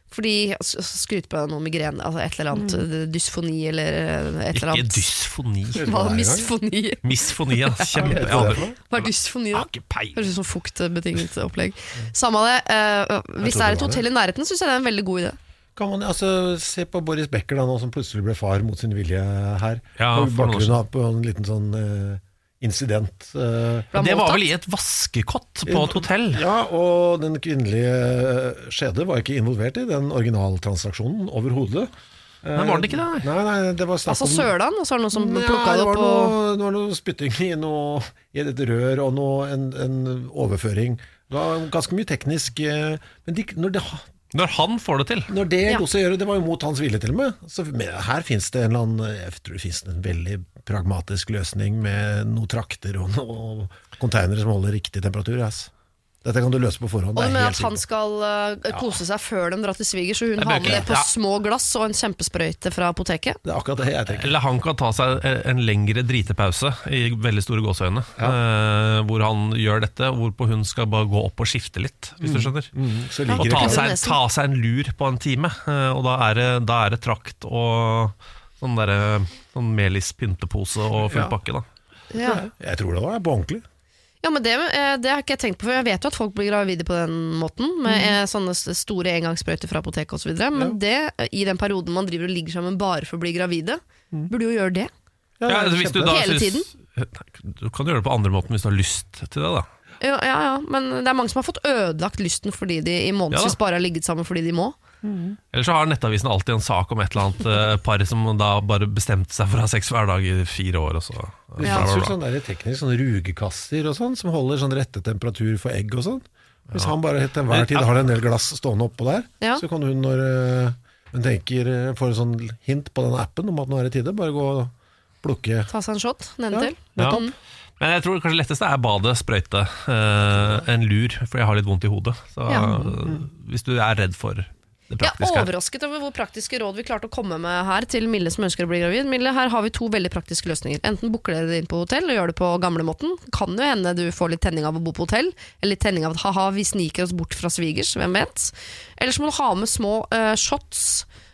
Fordi skryter på noe migrene, altså et eller annet mm. dysfoni eller et eller annet. Ikke dysfoni. Hva er misfoni? Misfoni, ja. Kjempe. Hva er dysfoni da? Høres ut som fuktbetinget opplegg. Samme det, uh, hvis det er et hotell i nærheten, synes jeg det er en veldig god idé. Kan man altså se på Boris Becker da, nå som plutselig ble far mot sin vilje her. Ja, på bakgrunnen av på en liten sånn uh, incident. Uh, det var vel i et vaskekott på et hotell? Ja, og den kvinnelige skjede var ikke involvert i den originaltransaksjonen overhodet. Men var det ikke det? Nei, nei, det var snakk om... Altså Sørland, og så var det noe som ja, plukket det opp det og... Noe, det var noe spytting i, noe, i et rør og noe, en, en overføring. Det var ganske mye teknisk, men de, når det... Når han får det til. Når det ja. Godset gjør det, det var jo mot hans vilje til og med. Så med, her finnes det en eller annen, jeg tror det finnes en veldig pragmatisk løsning med noen trakter og noen containere som holder riktig temperatur. Yes. Dette kan du løse på forhånd. Og med at han skal uh, kose seg før de drar til svigers, så hun har med det på ja. Små glass og en kjempesprøyte fra apoteket. Det er akkurat det jeg tenker. Eller han kan ta seg en lengre dritepause i veldig store gåseøyne, ja. uh, hvor han gjør dette, hvorpå hun skal bare gå opp og skifte litt, hvis mm. du skjønner. Mm. Så og ta seg, ta seg en lur på en time, uh, og da er det, da er det trakt og sånn, der, sånn melis pyntepose og full pakke da. Ja. Jeg tror det var på ordentlig. Ja, men det, det har ikke jeg tenkt på, for jeg vet jo at folk blir gravide på den måten, med mm. sånne store engangsprøyter fra apoteket og så videre, men ja. Det, i den perioden man driver og ligger sammen bare for å bli gravide, mm. burde jo gjøre det. Ja, ja, hvis du da hele synes, tiden. Du kan gjøre det på andre måten hvis du har lyst til det da. Ja, ja, ja, men det er mange som har fått ødelagt lysten fordi de i månedsvis ja, bare har ligget sammen fordi de må. Mm. Eller så har Nettavisen alltid en sak om et eller annet uh, par som da bare bestemte seg for å ha sex hver dag i fire år og så. Det finnes jo sånne der teknisk, sånne rugekasser og sånn, som holder sånn rette temperatur for egg og sånn. Hvis ja. Han bare til hver tid har en del glass stående oppå der, ja. Så kan hun når uh, hun tenker, får en sånn hint på den appen om at nå er det tide, bare gå og plukke. Ta seg en shot, nedentil. Ja, ja. Men jeg tror kanskje letteste er badet, sprøyte, uh, en lur, for jeg har litt vondt i hodet. Så ja. uh, hvis du er redd for det praktiske. Jeg er overrasket over hvor praktiske råd vi klarte å komme med her til Mille som ønsker å bli gravid. Mille, her har vi to veldig praktiske løsninger. Enten booker dere det inn på hotell og gjør det på gamlemåten. Kan jo hende du får litt tenning av å bo på hotell, eller litt tenning av at haha, vi sniker oss bort fra svigers, hvem vet. Eller så må du ha med små uh, shots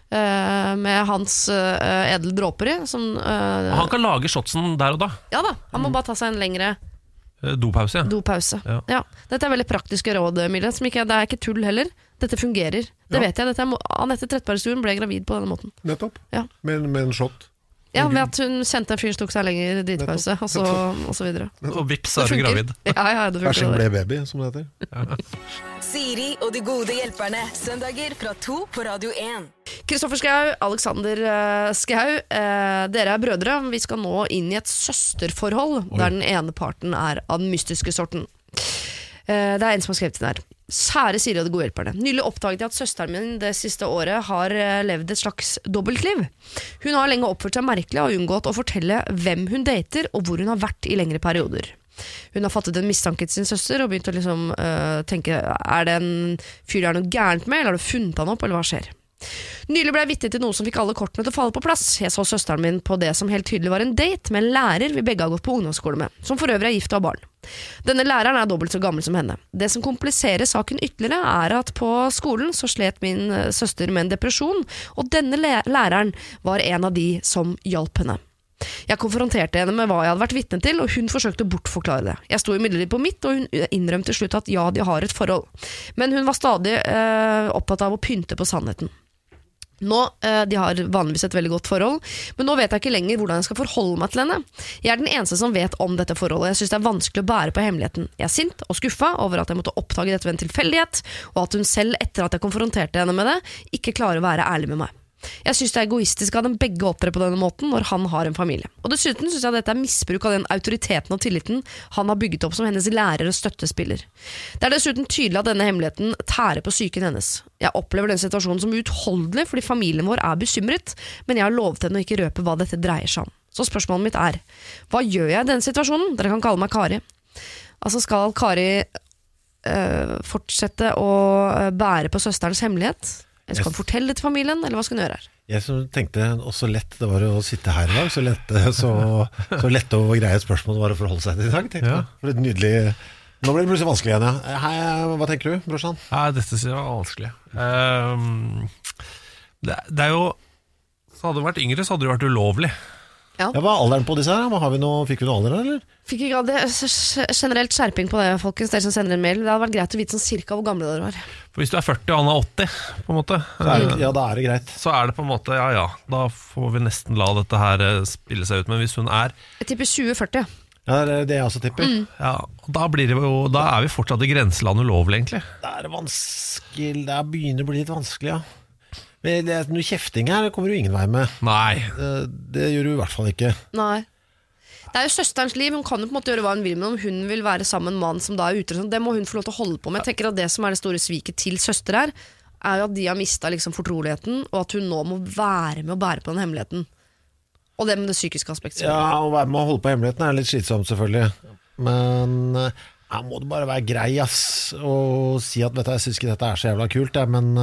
uh, med hans uh, edel dråper i. Som, uh, han kan lage shotsen der og da. Ja da, han må bare ta seg en lengre dopause. Ja. Dopause. Ja. Ja. Dette er veldig praktiske råd, Mille, som ikke, det er ikke tull heller. Dette fungerer. Det ja. Vet jeg. Dette er, Anette Trettebergstuen ble gravid på denne måten. Nettopp. Ja. Med, med en shot. Ja, ved at hun kjente en fyr som tok seg lenger dritpause, og så, og så videre. Og vips er du gravid. Ja, ja, det funker. Æsjen ble baby, som det heter. Ja. Siri og de gode hjelperne. Søndager fra to på Radio én. Kristoffer Schau, Alexander uh, Schau, uh, dere er brødre. Vi skal nå inn i et søsterforhold, Oi. Der den ene parten er av den mystiske sorten. Uh, det er en som har skrevet den her. Kjære Siri og de gode hjelperne. Nylig oppdaget jeg at søsteren min det siste året har levd et slags dobbeltliv. Hun har lenge oppført seg merkelig og unngått å fortelle hvem hun dater og hvor hun har vært i lengre perioder. Hun har fattet en mistanke til sin søster og begynt å liksom, uh, tenke, er det en fyr det er noe gærent med, eller har du funnet han opp, eller hva skjer? Nylig ble jeg vitne til noe som fikk alle kortene til å falle på plass. Jeg så søsteren min på det som helt tydelig var en date med en lærer vi begge har gått på ungdomsskole med, som for øvrig er gift og har barn. Denne læreren er dobbelt så gammel som henne. Det som kompliserer saken ytterligere er at på skolen så slet min søster med en depresjon, og denne læreren var en av de som hjalp henne. Jeg konfronterte henne med hva jeg hadde vært vitne til, og hun forsøkte å bortforklare det. Jeg sto imidlertid på mitt, og hun innrømte til slutt at ja, de har et forhold. Men hun var stadig eh, opptatt av å pynte på sannheten. Nå, eh, de har vanligvis et veldig godt forhold, men nå vet jeg ikke lenger hvordan jeg skal forholde meg til henne. Jeg er den eneste som vet om dette forholdet. Jeg synes det er vanskelig å bære på hemmeligheten. Jeg er sint og skuffet over at jeg måtte oppdage dette ved en tilfeldighet, og at hun selv, etter at jeg konfronterte henne med det, ikke klarer å være ærlig med meg. Jeg synes det er egoistisk av dem begge å opptre på denne måten når han har en familie. Og dessuten synes jeg at dette er misbruk av den autoriteten og tilliten han har bygget opp som hennes lærer og støttespiller. Det er dessuten tydelig at denne hemmeligheten tærer på psyken hennes. Jeg opplever den situasjonen som utholdelig fordi familien vår er bekymret, men jeg har lovet henne å ikke røpe hva dette dreier seg om. Så spørsmålet mitt er, hva gjør jeg i denne situasjonen? Dere kan kalle meg Kari. Altså skal Kari øh, fortsette å bære på søsterens hemmelighet? Skal han fortelle til familien, eller hva skal han gjøre her? Jeg som tenkte også lett det var å sitte her i dag, så lett, så, så lett og greie spørsmål var å forholde seg til i dag, tenkte jeg. Ja. For et nydelig Nå blir det plutselig vanskelig igjen, ja. Hei, hva tenker du, brorsan? Nei, dette synes jeg var vanskelig. Um, det, det er jo Så hadde du vært yngre, så hadde det vært ulovlig. Ja. Ja, hva er alderen på disse her? Hva har vi noe, fikk vi noe alder, eller? Fikk ikke det, generelt skjerping på det, folkens. Dere som sender en mail. Det hadde vært greit å vite sånn cirka hvor gamle dere var. For hvis du er førti og han er åtti, på en måte, er det, ja, da er det greit. Så er det på en måte, ja ja, da får vi nesten la dette her spille seg ut. Men hvis hun er Jeg tipper tjue førti. Ja, det er det jeg også tipper. Mm. Ja, da, blir det jo, da er vi fortsatt i grenseland ulovlig, egentlig. Det er vanskelig, det begynner å bli litt vanskelig, ja. Men det, noe kjefting her kommer du ingen vei med. Nei. Det, det gjør du i hvert fall ikke. Nei. Det er jo søsterens liv, hun kan jo på en måte gjøre hva hun vil, men om hun vil være sammen med en mann som da er ute, sånn, det må hun få lov til å holde på med. Jeg tenker at det som er det store sviket til søster her, er jo at de har mistet liksom fortroligheten, og at hun nå må være med å bære på den hemmeligheten. Og det med det psykiske aspektet. Ja, å være med å holde på hemmeligheten er litt slitsomt selvfølgelig. Men her må det bare være grei, ass, og si at vet du, jeg synes ikke dette er så jævla kult, ja, men...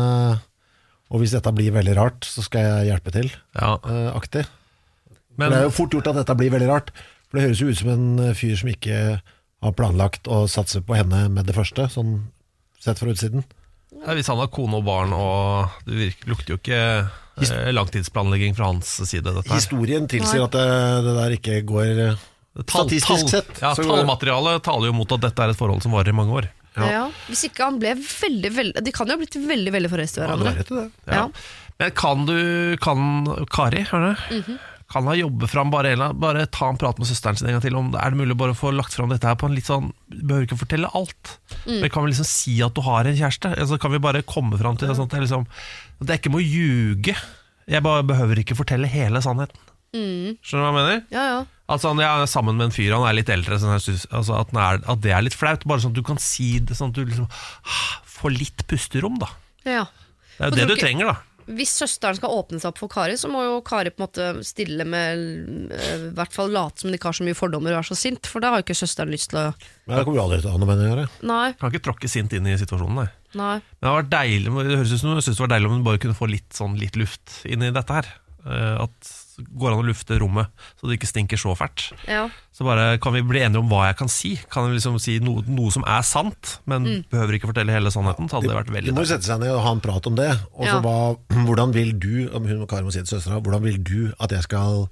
Og hvis dette blir veldig rart, så skal jeg hjelpe til, ja. uh, aktig. Men, for det er jo fort gjort at dette blir veldig rart, for det høres jo ut som en fyr som ikke har planlagt å satse på henne med det første, sånn sett fra utsiden. Ja, hvis han har kone og barn, og det virker, lukter jo ikke eh, langtidsplanlegging fra hans side. Dette her. Historien tilsier at det, det der ikke går Tall, statistisk tall, sett. Ja, tallmaterialet taler jo mot at dette er et forhold som varer i mange år. Ja. Ja. Hvis ikke han ble veldig, veldig De kan jo ha blitt veldig, veldig forelsket i hverandre. Ja, det. Ja. Ja. Men kan du Kan Kari, hør du? Mm-hmm. Kan han jobbe fram bare, bare ta en prat med søsteren sin en gang til om, er det mulig bare å få lagt fram dette her på en litt sånn, behøver ikke fortelle alt, mm. men kan vi liksom si at du har en kjæreste, altså kan vi bare komme fram til det, sånt, det, er liksom, det er ikke med å ljuge, jeg bare behøver ikke fortelle hele sannheten. Mm. Skjønner du hva jeg mener? Ja, ja. Altså han er sammen med en fyr, han er litt eldre, sånn, synes, altså, at, er, at det er litt flaut, bare sånn at du kan si det, sånn at du liksom får litt pusterom da. Ja. Det er jo det du trenger da. Hvis søsteren skal åpne seg opp for Kari, så må jo Kari på en måte stille med, i hvert fall late som de ikke har så mye fordommer og er så sint, for da har jo ikke søsteren lyst til å... Nei, det kommer jo aldri til å ha noe med å gjøre. Nei. Kan ikke tråkke sint inn i situasjonen, nei. Nei. Men det har vært deilig, det høres ut som jeg synes det var deilig om du bare kunne få litt, sånn, litt luft inn i dette her. At går an å lufte rommet så det ikke stinker så fælt. Ja. Så bare kan vi bli enige om hva jeg kan si. Kan jeg liksom si noe, noe som er sant, men mm. behøver ikke fortelle hele sannheten, så hadde det vært veldig. Du må jo sette seg ned og ha en prat om det. Og så ja. Hvordan vil du, om hun og Kari må si til søstera, hvordan vil du at jeg skal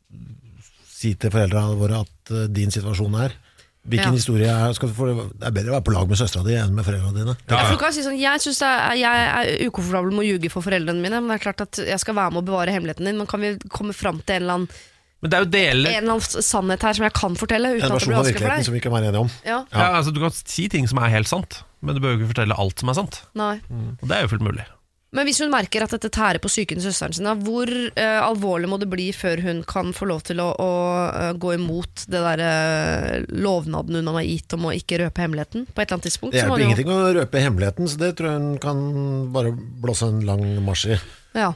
si til foreldrene våre at uh, din situasjon er? Hvilken ja. Historie er, skal du få, det er bedre å være på lag med søstera di enn med foreldrene dine. Ja. Jeg, kan si sånn, jeg synes jeg, jeg er ukomfortabel med å ljuge for foreldrene mine, men det er klart at jeg skal være med å bevare hemmeligheten din, men kan vi komme frem til en eller annen, men det er jo dele... en eller annen sannhet her som jeg kan fortelle uten en at det blir vanskelig for deg? Som vi kan være enige om. Ja. Ja. Ja, altså, du kan si ting som er helt sant, men du behøver ikke fortelle alt som er sant. Nei. Mm. Og det er jo fullt mulig. Men hvis hun merker at dette tærer på psyken til søsteren sin, hvor uh, alvorlig må det bli før hun kan få lov til å, å uh, gå imot det der uh, lovnaden hun har gitt om å ikke røpe hemmeligheten på et eller annet tidspunkt? Det hjelper ingenting å røpe hemmeligheten, så det tror jeg hun kan bare blåse en lang marsj i. Ja.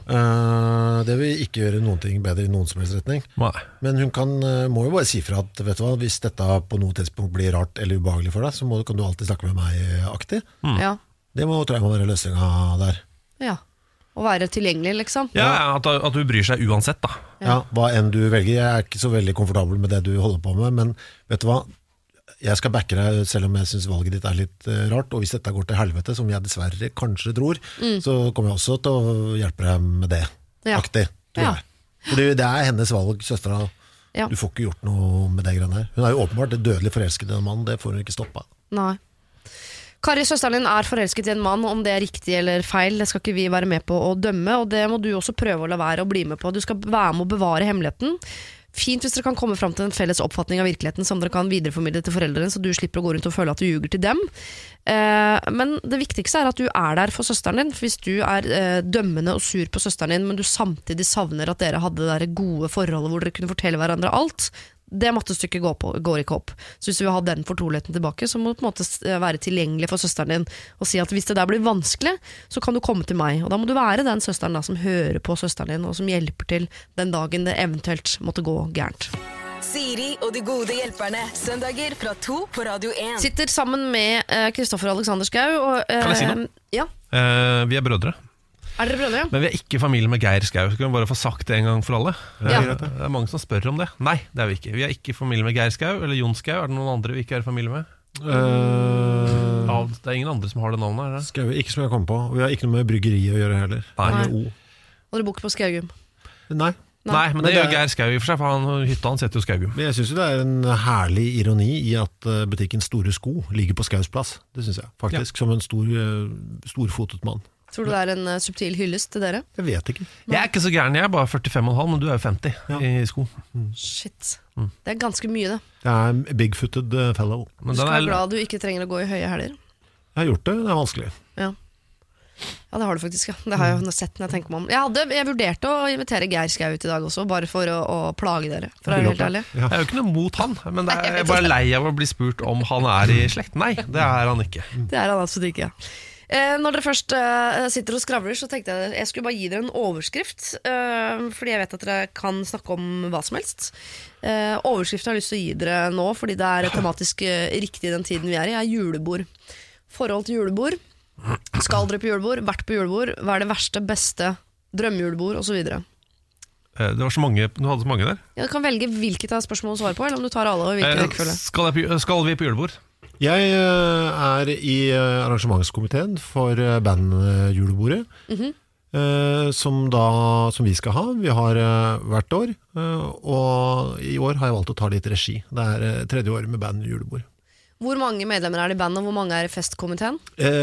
Uh, det vil ikke gjøre noen ting bedre i noen som helst retning. Nei. Men hun kan, uh, må jo bare si fra at vet du hva, hvis dette på noe tidspunkt blir rart eller ubehagelig for deg, så må, kan du alltid snakke med meg aktig. Mm. Ja. Det må, tror jeg må være løsninga der. Ja, å være tilgjengelig liksom. Ja, at, at du bryr seg uansett da. Ja. Ja, hva enn du velger. Jeg er ikke så veldig komfortabel med det du holder på med, men vet du hva? Jeg skal backe deg selv om jeg synes valget ditt er litt uh, rart, og hvis dette går til helvete, som jeg dessverre kanskje tror, mm. så kommer jeg også til å hjelpe deg med det. Ja. Aktig, tror ja. jeg. Fordi det er hennes valg, søstera. Ja. Du får ikke gjort noe med det greiene her. Hun er jo åpenbart dødelig forelsket i den mannen, det får hun ikke stoppe. Nei. Kari, søsteren din er forelsket i en mann, om det er riktig eller feil, det skal ikke vi være med på å dømme, og det må du også prøve å la være å bli med på. Du skal være med å bevare hemmeligheten. Fint hvis dere kan komme frem til en felles oppfatning av virkeligheten som dere kan videreformidle til foreldrene, så du slipper å gå rundt og føle at du ljuger til dem. Eh, men det viktigste er at du er der for søsteren din. For hvis du er eh, dømmende og sur på søsteren din, men du samtidig savner at dere hadde det der gode forholdet hvor dere kunne fortelle hverandre alt, det mattestykket går, på, går ikke opp. Så hvis du vil ha den fortroligheten tilbake, så må du på en måte være tilgjengelig for søsteren din og si at hvis det der blir vanskelig, så kan du komme til meg. Og da må du være den søsteren da, som hører på søsteren din, og som hjelper til den dagen det eventuelt måtte gå gærent. Siri og de gode hjelperne, søndager fra to på Radio én. Sitter sammen med Kristoffer uh, Alexander Skau. Og, uh, kan jeg si noe? Ja. Uh, vi er brødre. Er dere brødre? Men vi er ikke familie med Geir Skau. Skal vi bare få sagt det en gang for alle? Ja. Det er mange som spør om det. Nei, det er vi ikke. Vi er ikke familie med Geir Skau eller Jon Skau. Er det noen andre vi ikke er familie med? Uh, Ja, det er ingen andre som har det navnet, er det? Skau, ikke som jeg kom på. Og vi har ikke noe med bryggeri å gjøre heller. Nei. Med O. Og dere bor ikke på Skaugum? Nei. Nei, men, Men det det gjør er- Geir Skau i og for seg, for han, hytta han setter jo Skaugum. Men jeg synes jo det er en herlig ironi i at eh, butikken Store Sko ligger på Skaus plass. Det synes jeg, faktisk. Som en stor, eh, storfotet mann. Tror du det er en uh, subtil hyllest til dere? Jeg vet ikke. Jeg er ikke så gæren, jeg er bare førtifem komma fem, men du er jo femti Ja. i sko. Shit. Det er ganske mye, det. Jeg er en big-footed eh, fellow. Men Du den skal være er, glad du ikke trenger å gå i høye hæler. Jeg har gjort det, det er vanskelig. Ja. Ja, det har du faktisk, ja. Det har jeg jo sett når jeg tenker meg om. Jeg, hadde, jeg vurderte å invitere Geir Skau ut i dag også, bare for å, å plage dere, for å være helt ærlig. Ja. jeg er jo ikke noe mot han, men det Nei, jeg er, vet jeg er bare det. lei av å bli spurt om han er i slekt. Nei, det er han ikke. Det er han absolutt ikke. Eh, når dere først eh, sitter og skravler, så tenkte jeg jeg skulle bare gi dere en overskrift. Eh, fordi jeg vet at dere kan snakke om hva som helst. Eh, overskriften jeg har lyst til å gi dere nå, fordi det er tematisk eh, riktig i den tiden vi er i, er julebord. Forhold til julebord. Skal dere på julebord? Vært på julebord? Hva er det verste, beste, drømmejulebord osv.? Eh, Det var så mange, du hadde så mange der. Ja, du kan velge hvilket av spørsmålene du svarer på, eller om du tar alle og hvilken Eh, rekkefølge. Skal, jeg på, skal vi på julebord? Jeg eh, er i eh, arrangementskomiteen for eh, bandjulebordet, Mhm. eh, som, da, som vi skal ha. Vi har eh, hvert år, eh, og i år har jeg valgt å ta litt regi. Det er eh, tredje år med bandjulebord. Hvor mange medlemmer er det i bandet, og hvor mange er i festkomiteen?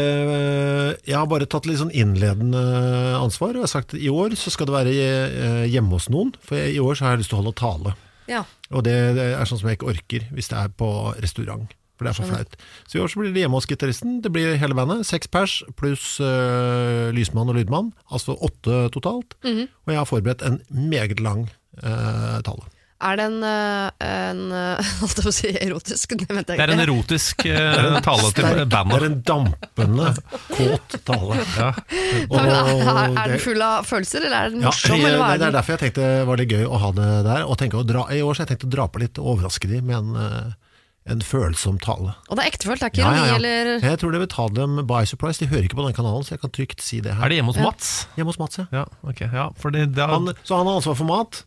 Eh, jeg har bare tatt litt sånn innledende ansvar, og jeg har sagt at i år så skal det være eh, hjemme hos noen, for i år så har jeg lyst til å holde tale. Ja. Og det, det er sånn som jeg ikke orker hvis det er på restaurant, for det er for flaut. Så i år så blir det hjemme hos gitaristen, det blir hele bandet, seks pers pluss øh, lysmann og lydmann, altså åtte totalt, Mhm. og jeg har forberedt en meget lang øh, tale. Er det en, øh, en øh, holdt jeg på å si erotisk? Det vet jeg Det er en ikke. erotisk eh, tale til Det er bandet. en dampende, kåt tale. Ja. Og Men er, er det- den full av følelser, eller er den Ja, morsom? det, eller hva det er er den? derfor jeg tenkte det var litt gøy å ha det der, og tenke å dra, i år så har jeg tenkt å dra på litt og overraske de med en, øh, en følsom tale. Og det er ektefølt, det er ikke Ja, ironi ja, ja. eller Jeg tror det vil ta dem by surprise. De hører ikke på den kanalen, så jeg kan trygt si det her. Er det hjemme hos Ja. Mats? Hjemme hos Mats, ja. Ja, ok. Ja, fordi det er, Han, så han har ansvar for mat,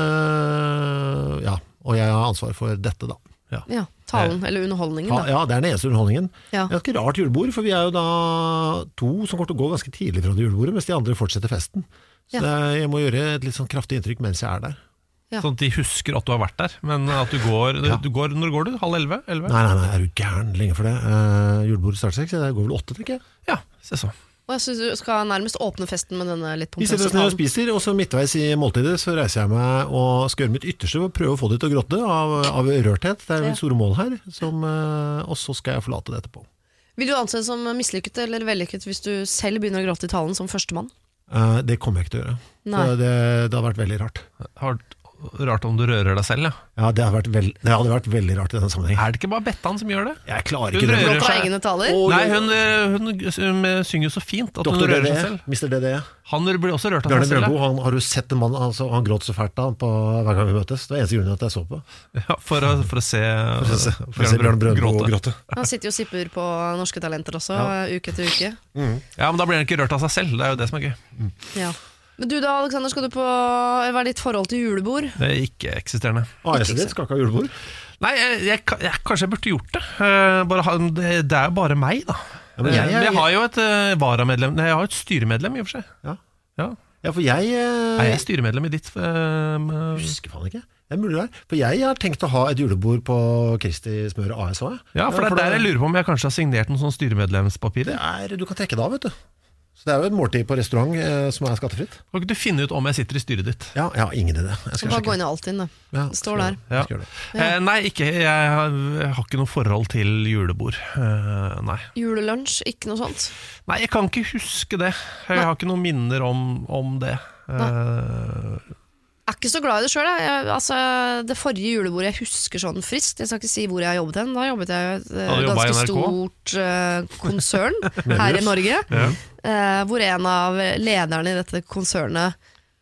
øh, ja, og jeg har ansvar for dette da. ja, talen, eller underholdningen, Ja, da. ja, det er den eneste underholdningen. Ja. Det er et ganske rart julebord, for vi er jo da to som kommer til å gå ganske tidlig fra det julebordet, mens de andre fortsetter festen. Så Ja. det er, jeg må gjøre et litt sånn kraftig inntrykk mens jeg er der. Ja. sånn at de husker at du har vært der, men at du går, Ja. du går Når går du? Halv elleve? elleve? Nei, nei, nei, er du gæren lenge for det? Uh, julebordet starter seks, det går vel åtte, tenker jeg. Ja, se så. Og jeg synes du skal nærmest åpne festen med denne litt Vi setter pompøse oss ned og talen. spiser, og så midtveis i måltidet så reiser jeg meg og skal gjøre mitt ytterste for å prøve å få det til å gråte av, av rørthet. Det er jo Ja. mitt store mål her, som, uh, og så skal jeg forlate det etterpå. Vil du anse det som mislykket eller vellykket hvis du selv begynner å gråte i talen som førstemann? Uh, det kommer jeg ikke til å gjøre. Nei. Så det, det har vært veldig rart. Har, rart om du rører deg selv, ja. Ja, det, har vært veld, det hadde vært veldig rart i denne sammenheng. Er det ikke bare Bettan som gjør det? Jeg klarer Hun ikke det. rører Gråter av seg. egne taler? Og- Nei, hun, hun, hun synger jo så fint at hun Doktor rører D D seg E, selv. mister D D E. Han blir også rørt av Bjarne seg selv. Brøndbo, han, har du sett en mann, altså, han gråt så fælt da på, hver gang vi møtes. Det var eneste grunnen til at jeg så på. Ja, for, å, for å se, For å se, for å se Bjarne Brøndbo gråte. Han sitter jo og sipper på Norske Talenter også, Ja. uke etter uke. Ja, men da blir han ikke rørt av seg selv. Det er jo det som er gøy. Ja. Men du da, Alexander, skal du på hva er ditt forhold til julebord? Det er ikke-eksisterende. A S-et ditt skal ikke ha julebord. Nei, jeg, jeg, jeg, kanskje jeg burde gjort det. Eh, bare, ha- det. Det er jo bare meg, da. Ja, men jeg- Eh, men jeg har jo et eh, varamedlem Nei, jeg har et styremedlem, i og for seg. Ja. Ja. Ja, for jeg eh, Er jeg styremedlem i ditt eh, med- husker faen ikke. Det er mulig det er. For jeg har tenkt å ha et julebord på Kristi Smøre A S også. jeg. Ja, for det er der jeg lurer på om jeg kanskje har signert noen sånne styremedlemspapirer. Det er, du kan trekke det av, vet du. Så det er jo et måltid på restaurant eh, som er skattefritt. Kan ikke du finne ut om jeg sitter i styret ditt? Ja, jeg har ingen idé. Jeg Så skal bare gå sjekke. inn i Altinn, da. Ja, Det står skal der. gjøre det. Jeg skal gjøre det. Ja. Eh, nei, ikke, jeg, har, jeg har ikke noe forhold til julebord. Eh, nei. Julelunsj, ikke noe sånt. nei, jeg kan ikke huske det. Jeg Nei. har ikke noen minner om, om det. Eh, Jeg er ikke så glad i det sjøl. Altså, det forrige julebordet jeg husker sånn friskt. Jeg skal ikke si hvor jeg jobbet hen. Da jobbet jeg i et eh, Har du jobbet i ganske N R K? stort eh, konsern her i Norge. Ja. eh, hvor en av lederne i dette konsernet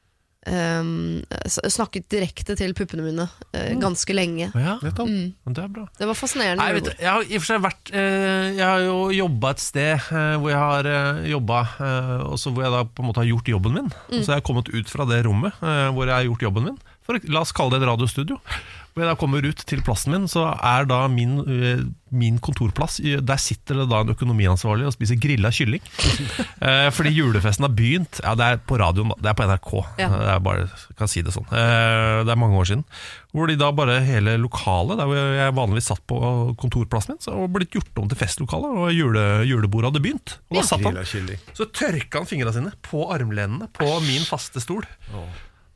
eh, s- snakket direkte til puppene mine eh, ganske lenge. ja, Nettopp. Mm. men det er bra. Det var fascinerende. Nei, vet du, julebord. jeg har i og for seg vært eh, Jeg har jo jobba et sted eh, hvor jeg har eh, jobba, eh, og så hvor jeg da på en måte har gjort jobben min. Mm. Så jeg har kommet ut fra det rommet eh, hvor jeg har gjort jobben min. For, la oss kalle det et radiostudio. Når jeg da kommer ut til plassen min, så er da min, min kontorplass, der sitter det da en økonomiansvarlig og spiser grilla kylling. Fordi julefesten har begynt. Ja, det er på radioen, det er på N R K. Ja. Det er bare, kan si det sånn. Det er mange år siden. Hvor de da bare hele lokalet, der hvor jeg vanligvis satt på kontorplassen min, så har blitt gjort om til festlokale, og jule, julebordet hadde begynt. Og da satt han, så tørka han fingrene sine på armlenene på min faste stol. Oh.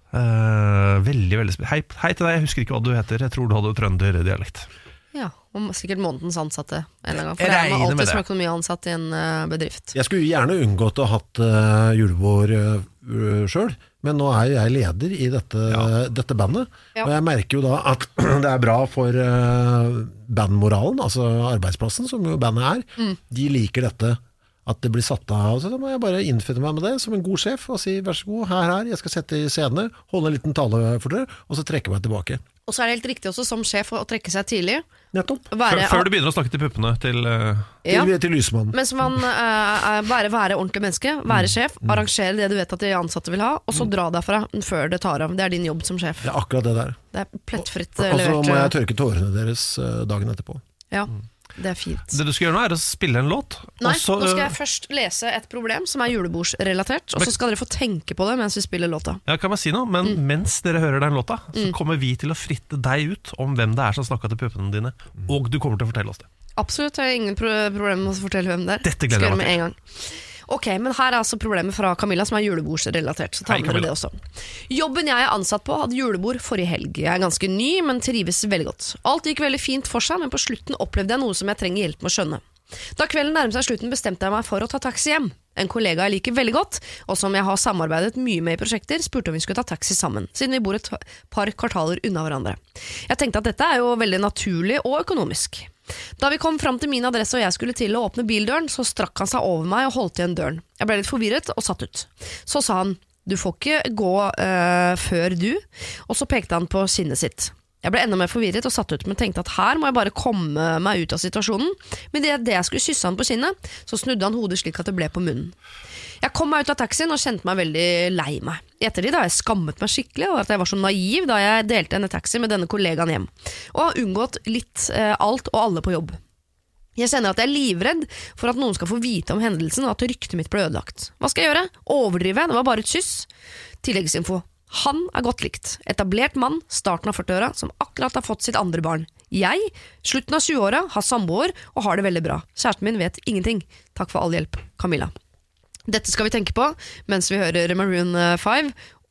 Uh, veldig, veldig spesielt. Hei, hei til deg, jeg husker ikke hva du heter. Jeg tror du hadde trønderdialekt. Ja, og sikkert månedens ansatte en gang. For det er man alltid som økonomiansatt i en uh, bedrift. Jeg skulle gjerne unngått å ha hatt uh, julebord uh, selv, men nå er jeg leder i dette, ja. dette bandet. Ja. Og jeg merker jo da at det er bra for uh, bandmoralen, altså arbeidsplassen, som jo bandet er. Mm. De liker dette. At det blir satt av, så da må jeg bare innfinne meg med det som en god sjef og si, vær så god, her, her, jeg skal sette i scene, holde en liten tale for dere, og så trekke meg tilbake. Og så er det helt riktig også som sjef å trekke seg tidlig. Nettopp. Være, før, før du begynner å snakke til puppene til, uh... ja. til, til lysmannen. Mens man uh, bare være ordentlig menneske, være mm. sjef, arrangere det du vet at de ansatte vil ha, og så mm. dra derfra før det tar av. Det er din jobb som sjef. Det er akkurat det der. Det er plettfritt og, levert. Og så må jeg tørke tårene deres uh, dagen etterpå. Ja. Mm. Det er fint. Det du skal gjøre nå er å spille en låt. Nei, også, nå skal jeg først lese et problem som er julebordsrelatert, og så skal dere få tenke på det mens vi spiller låta. Ja, kan man si noe, men mm. mens dere hører den låta, så mm. kommer vi til å fritte deg ut om hvem det er som snakket til puppene dine, og du kommer til å fortelle oss det. Absolutt, jeg har ingen pro- problem med å fortelle hvem det er. Dette gleder jeg meg til. Med en gang. Ok, men her er altså problemet fra Camilla som er julebordsrelatert, så tar dere det også. Jobben jeg er ansatt på hadde julebord forrige helg. Jeg er ganske ny, men trives veldig godt. Alt gikk veldig fint for seg, men på slutten opplevde jeg noe som jeg trenger hjelp med å skjønne. Da kvelden nærmest seg slutten bestemte jeg meg for å ta taxi hjem. En kollega jeg liker veldig godt, og som jeg har samarbeidet mye med i prosjekter, spurte om vi skulle ta taxi sammen, siden vi bor et par kvartaler unna hverandre. Jeg tenkte at dette er jo veldig naturlig og økonomisk. Da vi kom fram til min adresse og jeg skulle til å åpne bildøren, så strakk han seg over meg og holdt igjen døren. Jeg ble litt forvirret og satt ut. Så sa han, du får ikke gå uh, før du, og så pekte han på kinnet sitt. Jeg ble enda mer forvirret og satt ut, men tenkte at her må jeg bare komme meg ut av situasjonen. Men det, det jeg skulle kysse han på kinnet, så snudde han hodet slik at det ble på munnen. Jeg kom meg ut av taxien og kjente meg veldig lei meg. I ettertid har jeg skammet meg skikkelig over at jeg var så naiv da jeg delte en taxi med denne kollegaen hjem, og har unngått litt eh, alt og alle på jobb. Jeg kjenner at jeg er livredd for at noen skal få vite om hendelsen, og at ryktet mitt ble ødelagt. Hva skal jeg gjøre? Overdrive? Det var bare et kyss. Tilleggsinfo. Han er godt likt. Etablert mann, starten av førtiåra, som akkurat har fått sitt andre barn. Jeg, slutten av tjueåra, har samboer og har det veldig bra. Kjæresten min vet ingenting. Takk for all hjelp, Camilla. Dette skal vi tenke på mens vi hører Maroon five,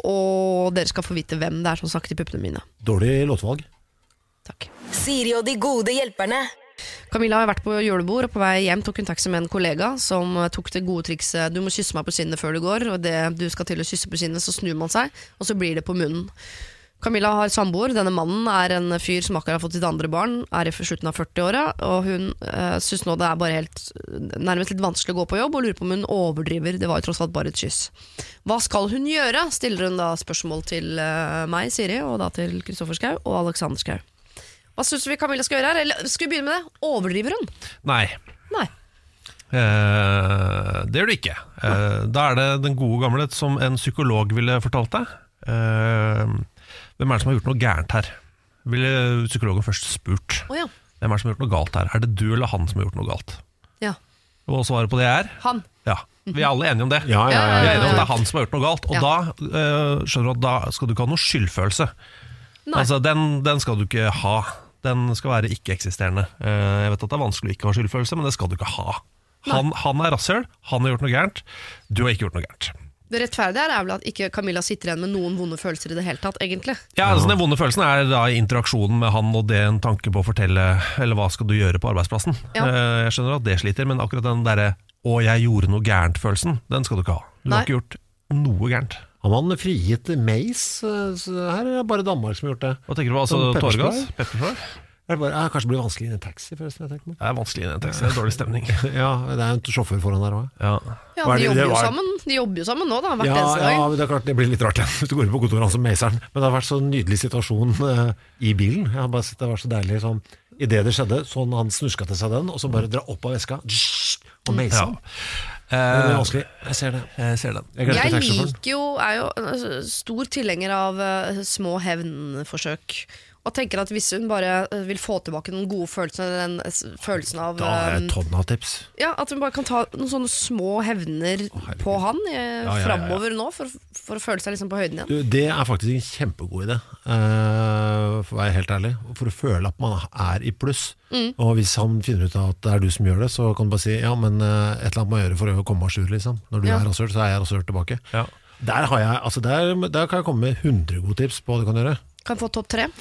og dere skal få vite hvem det er som snakker til puppene mine. Dårlig låtvalg. Takk. Siri og de gode hjelperne. Camilla har vært på julebord, og på vei hjem tok hun taxi med en kollega som tok det gode trikset, du må kysse meg på kinnet før du går, og det du skal til å kysse på kinnet, så snur man seg, og så blir det på munnen. Camilla har samboer, denne mannen er en fyr som akkurat har fått sitt andre barn, er i slutten av førtiåra, og hun øh, synes nå det er bare helt nærmest litt vanskelig å gå på jobb, og lurer på om hun overdriver, det var jo tross alt bare et kyss. Hva skal hun gjøre? Stiller hun da spørsmål til øh, meg, Siri, og da til Kristoffer Schau og Alexander Schau. Hva synes vi Camilla skal gjøre her? Eller skal vi begynne med det? Overdriver hun? Nei. Nei. Eh, det gjør du ikke. Eh, da er det den gode gamle som en psykolog ville fortalt deg. Eh, hvem er det som har gjort noe gærent her? Ville psykologen først spurt. Oh, ja. Hvem er det som har gjort noe galt her? Er det du eller han som har gjort noe galt? Ja. Og svaret på det er? Han. Ja, vi er alle enige om det. Ja, ja, ja, vi er enige om det er han som har gjort noe galt. Og ja. da, eh, skjønner du at da skal du ikke ha noe skyldfølelse. Altså, den, den skal du ikke ha. Den skal være ikke-eksisterende. eh, Jeg vet at det er vanskelig å ikke ha skyldfølelse, men det skal du ikke ha. Han, han er rasshøl, han har gjort noe gærent. Du har ikke gjort noe gærent. Det rettferdige er vel at ikke Camilla sitter igjen med noen vonde følelser i det hele tatt, egentlig. Ja, altså Den vonde følelsen er da interaksjonen med han, og det en tanke på å fortelle, eller hva skal du gjøre på arbeidsplassen. Ja. Jeg skjønner at det sliter, men akkurat den derre 'å, jeg gjorde noe gærent'-følelsen, den skal du ikke ha. Du Nei. har ikke gjort noe gærent. Har man frigitt mais? Her er det bare Danmark som har gjort det. Hva tenker du på? Altså tåregass? Pepperspray? Det bare, ja, kanskje blir det vanskelig i en taxi, forresten. Jeg det er vanskelig i en taxi, det er dårlig stemning. Ja, det er en sjåfør foran der også. Ja, ja de, jobber jo sammen. de jobber jo sammen nå, da. Hvert ja, eneste dag. Ja, det er klart det blir litt rart igjen hvis du går inn på kontoret hans som meiseren. Men det har vært så nydelig situasjon uh, i bilen. Jeg har bare sett det var så deilig sånn, i det det skjedde, sånn han snuska til seg den, og så bare dra opp av veska og meisa. Ja. Det er vanskelig. Jeg ser det. Jeg ser det. Jeg, jeg liker jo, er jo stor tilhenger av uh, små hevnforsøk. Og tenker at hvis hun bare vil få tilbake noen gode følelser, den følelsen av Da er det et tonn av tips. Ja, at hun bare kan ta noen sånne små hevner Å, på han eh, ja, ja, ja. fremover nå, for, for å føle seg liksom på høyden igjen. Du, det er faktisk en kjempegod idé, uh, for å være helt ærlig. For å føle at man er i pluss. Mm. Og hvis han finner ut at det er du som gjør det, så kan du bare si ja, men uh, et eller annet må jeg gjøre for å komme av sur, liksom. Når du ja. er rasørt, så er jeg rasørt tilbake. Ja. Der, har jeg, altså der, der kan jeg komme med hundre gode tips på hva du kan gjøre. Kan jeg få topp tre?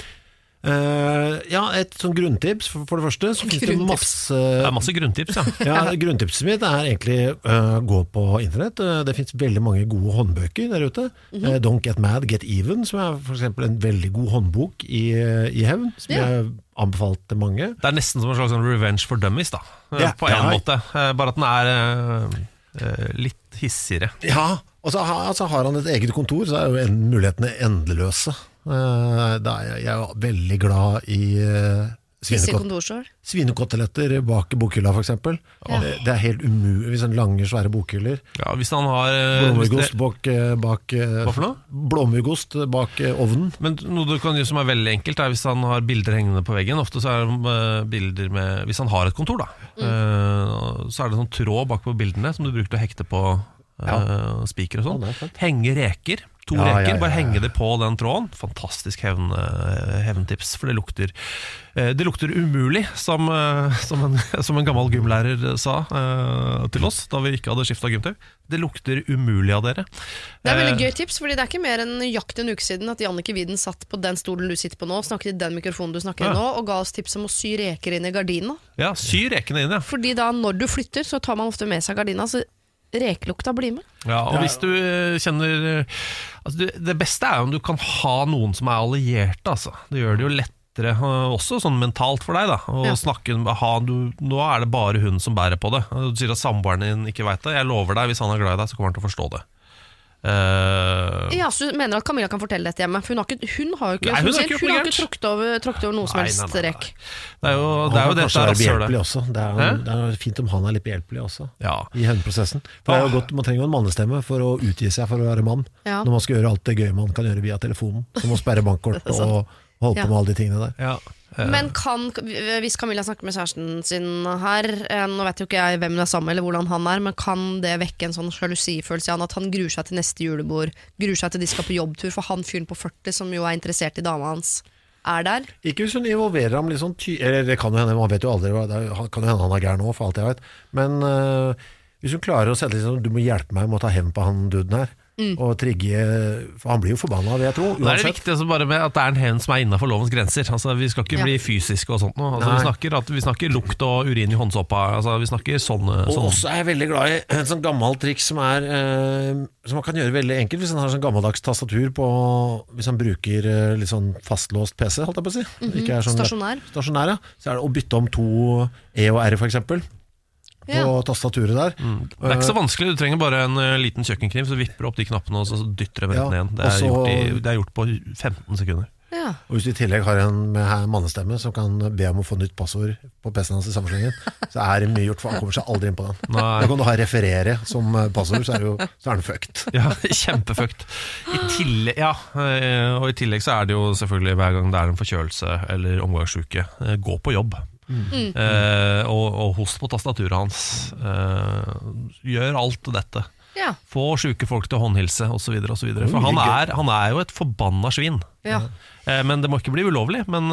Uh, ja, et sånn grunntips for, for det første så finnes det masse Det er masse grunntips, ja. Ja, grunntipset mitt er egentlig uh, gå på internett. uh, Det finnes veldig mange gode håndbøker der ute. mm-hmm. uh, Don't Get Mad, Get Even, som er for eksempel en veldig god håndbok i, i hevn, som ja. jeg anbefalt til mange. Det er nesten som en slags Revenge for Dummies da, ja, på en ja. måte, uh, bare at den er uh, uh, litt hissigere. Ja, og så har, altså, har han et eget kontor, så er jo en, mulighetene endeløse. Uh, da er jeg, jeg er veldig glad i uh, svinekot- svinekoteletter bak bokhylla for eksempel. Ja. Det, det er helt umulig hvis han lange svære bokhyller. Ja, hvis han har uh, blåmuggost bak, bak Hva for noe? Blåmuggost bak uh, ovnen. Men noe du kan gjøre som er veldig enkelt er hvis han har bilder hengende på veggen. Ofte så er det uh, bilder med, hvis han har et kontor da, mm. uh, så er det sånn tråd bak på bildene som du bruker til å hekte på ja. uh, spiker og sånn. Henge reker. To ja, reker, ja, ja, ja. Bare henge det på den tråden. Fantastisk hevn, hevntips. For det lukter Det lukter umulig, som, som, en, som en gammel gymlærer sa uh, til oss da vi ikke hadde skiftet gymtøy. Det lukter umulig av dere. Det er veldig gøy tips, fordi det er ikke mer enn jakt en uke siden at Jannicke Widen satt på den stolen du sitter på nå, snakket i den mikrofonen du snakker i ja. nå, og ga oss tips om å sy reker inn i gardina. Ja, sy rekene inn, ja. Fordi da når du flytter, så tar man ofte med seg gardina, så rekelukta blir med. Ja, og hvis du kjenner altså det, det beste er jo om du kan ha noen som er allierte, altså. Det gjør det jo lettere også sånn mentalt for deg da å ja. snakke, ha, du, nå er det bare hun som bærer på det. Du sier at samboeren din ikke vet det. Jeg lover deg, hvis han er glad i deg, så kommer han til å forstå det. Uh, ja, så du mener at Camilla kan fortelle dette hjemme? For hun har, ikke, hun har jo ikke, nei, hun har ikke, hun har ikke tråkket over, tråkket over noe som helst rek. Det er jo det, er jo det der behjelpelig også. Det er, det er fint om han er litt behjelpelig også ja. i hevnprosessen. For det er jo godt, man trenger jo en mannestemme for å utgi seg for å være mann ja. når man skal gjøre alt det gøye man kan gjøre via telefonen, som å sperre bankkort og holde på med alle de tingene der. Ja. Men kan, hvis Camilla snakker med kjæresten sin her, nå vet jo ikke jeg hvem det er sammen eller hvordan han er, men kan det vekke en sånn jalusifølelse i han at han gruer seg til neste julebord, gruer seg til de skal på jobbtur, for han fyren på førti som jo er interessert i dama hans er der? Ikke hvis hun involverer ham litt sånn ty- eller det kan jo hende, man vet jo aldri, det kan jo hende han er gæren nå, for alt jeg vet, men uh, hvis hun klarer å sette litt sånn, du må hjelpe meg med å ta hevn på han duden her, Mm. og trigge, for han blir jo forbanna, vil jeg tro. Det er det viktig altså, bare med at det er en hevn som er innenfor lovens grenser. Altså, vi skal ikke ja. bli fysiske og sånt nå. Altså, vi, snakker at, vi snakker lukt og urin i håndsåpa. Altså, vi snakker sånne, og sånne. også er jeg veldig glad i en sånn gammel triks som er eh, som man kan gjøre veldig enkelt hvis han har sånn gammeldags tastatur på, hvis han bruker eh, litt sånn fastlåst P C, holdt jeg på å si. Mm-hmm. Ikke er sånn, stasjonær. Stasjonær, ja. Så er det å bytte om to E og R for eksempel på ja. tastaturet der. Mm. Det er ikke så vanskelig, du trenger bare en uh, liten kjøkkenkniv, så vipper du opp de knappene og så dytter dem rett ned igjen. Det er, også, gjort i, det er gjort på femten sekunder. Ja. Og hvis du i tillegg har en med mannestemme som kan be om å få nytt passord på P C-en hans i sammenhengen, så er det mye gjort, for han kommer seg aldri inn på den. Nei. Da kan du ha referere som passord, så er, jo, så er den fucked. Ja, kjempefucked. I tillegg, ja, og i tillegg så er det jo selvfølgelig hver gang det er en forkjølelse eller omgangssyke, gå på jobb. Mm. Eh, og, og host på tastaturet hans, eh, gjør alt dette ja. få syke folk til å håndhilse og så videre, og så videre. For han er, han er jo et forbanna svin ja. eh, men det må ikke bli ulovlig. Men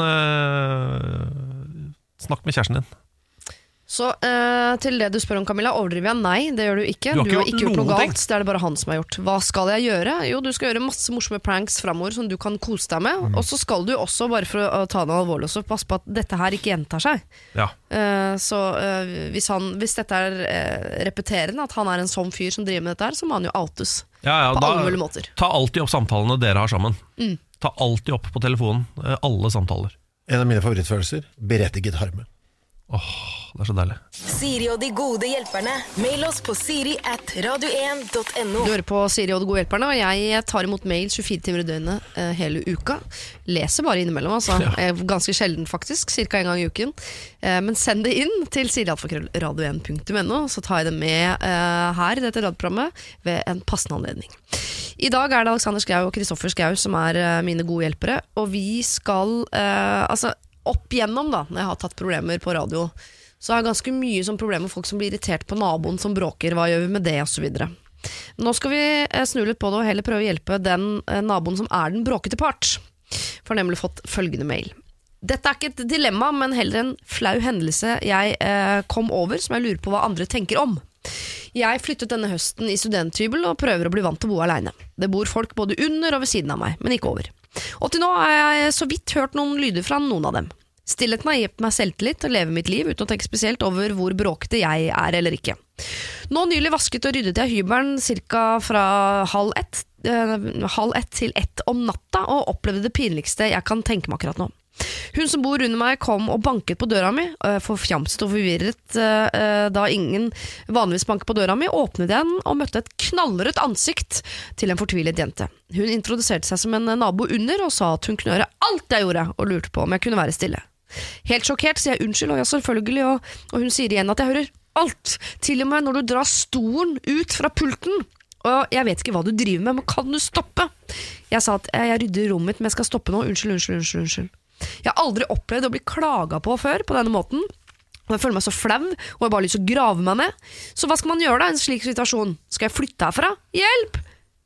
eh, snakk med kjæresten din. Så eh, til det du spør om, Camilla, overdriver jeg? Nei, det gjør du ikke. Du har ikke, du har ikke gjort noe ting. galt, det er det bare han som har gjort. Hva skal jeg gjøre? Jo, du skal gjøre masse morsomme pranks fremover som du kan kose deg med, mm. og så skal du også, bare for å ta det alvorlig, også passe på at dette her ikke gjentar seg. Ja. Eh, så eh, hvis, han, hvis dette er eh, repeterende, at han er en sånn fyr som driver med dette her, så må han jo outes. Ja, ja, på da, alle mulige måter. Ta alltid opp samtalene dere har sammen. Mm. Ta alltid opp på telefonen, alle samtaler. En av mine favorittfølelser, berettiget harme. Åh, det er så deilig. Siri og de gode hjelperne. Mail oss på siri at radio en punktum no. Du hører på Siri og de gode hjelperne, og jeg tar imot mail tjuefire timer i døgnet eh, hele uka. Leser bare innimellom, altså. Ja. Eh, ganske sjelden faktisk, cirka en gang i uken. Eh, men send det inn til siri at radio en punktum no, så tar jeg det med eh, her i dette radioprogrammet ved en passende anledning. I dag er det Alexander Skau og Kristoffer Skau som er eh, mine gode hjelpere, og vi skal, eh, altså opp igjennom da, når jeg har tatt problemer på radio, så har jeg ganske mye som problemer med folk som blir irritert på naboen som bråker, hva gjør vi med det, og så videre. Nå skal vi snu litt på det og heller prøve å hjelpe den naboen som er den bråkete part. For nemlig fått følgende mail. Dette er ikke et dilemma, men heller en flau hendelse jeg eh, kom over, som jeg lurer på hva andre tenker om. Jeg flyttet denne høsten i studenthybel og prøver å bli vant til å bo alene. Det bor folk både under og ved siden av meg, men ikke over. Og til nå har jeg så vidt hørt noen lyder fra noen av dem. Stillheten har gitt meg selvtillit og leve mitt liv uten å tenke spesielt over hvor bråkete jeg er eller ikke. Nå nylig vasket og ryddet jeg hybelen cirka fra halv ett, eh, halv ett til ett om natta og opplevde det pinligste jeg kan tenke meg akkurat nå. Hun som bor under meg kom og banket på døra mi, forfjamset og forvirret da ingen vanligvis banket på døra mi, åpnet jeg den og møtte et knallrødt ansikt til en fortvilet jente. Hun introduserte seg som en nabo under og sa at hun kunne gjøre alt jeg gjorde og lurte på om jeg kunne være stille. Helt sjokkert sier jeg unnskyld, og ja selvfølgelig, og, og hun sier igjen at jeg hører alt, til og med når du drar stolen ut fra pulten. Og jeg vet ikke hva du driver med, men kan du stoppe? Jeg sa at jeg rydder rommet mitt, men jeg skal stoppe nå, unnskyld, unnskyld, unnskyld, unnskyld. Jeg har aldri opplevd å bli klaget på før på denne måten, og jeg føler meg så flau, og jeg har bare lyst til å grave meg ned. Så hva skal man gjøre da i en slik situasjon? Skal jeg flytte herfra? Hjelp!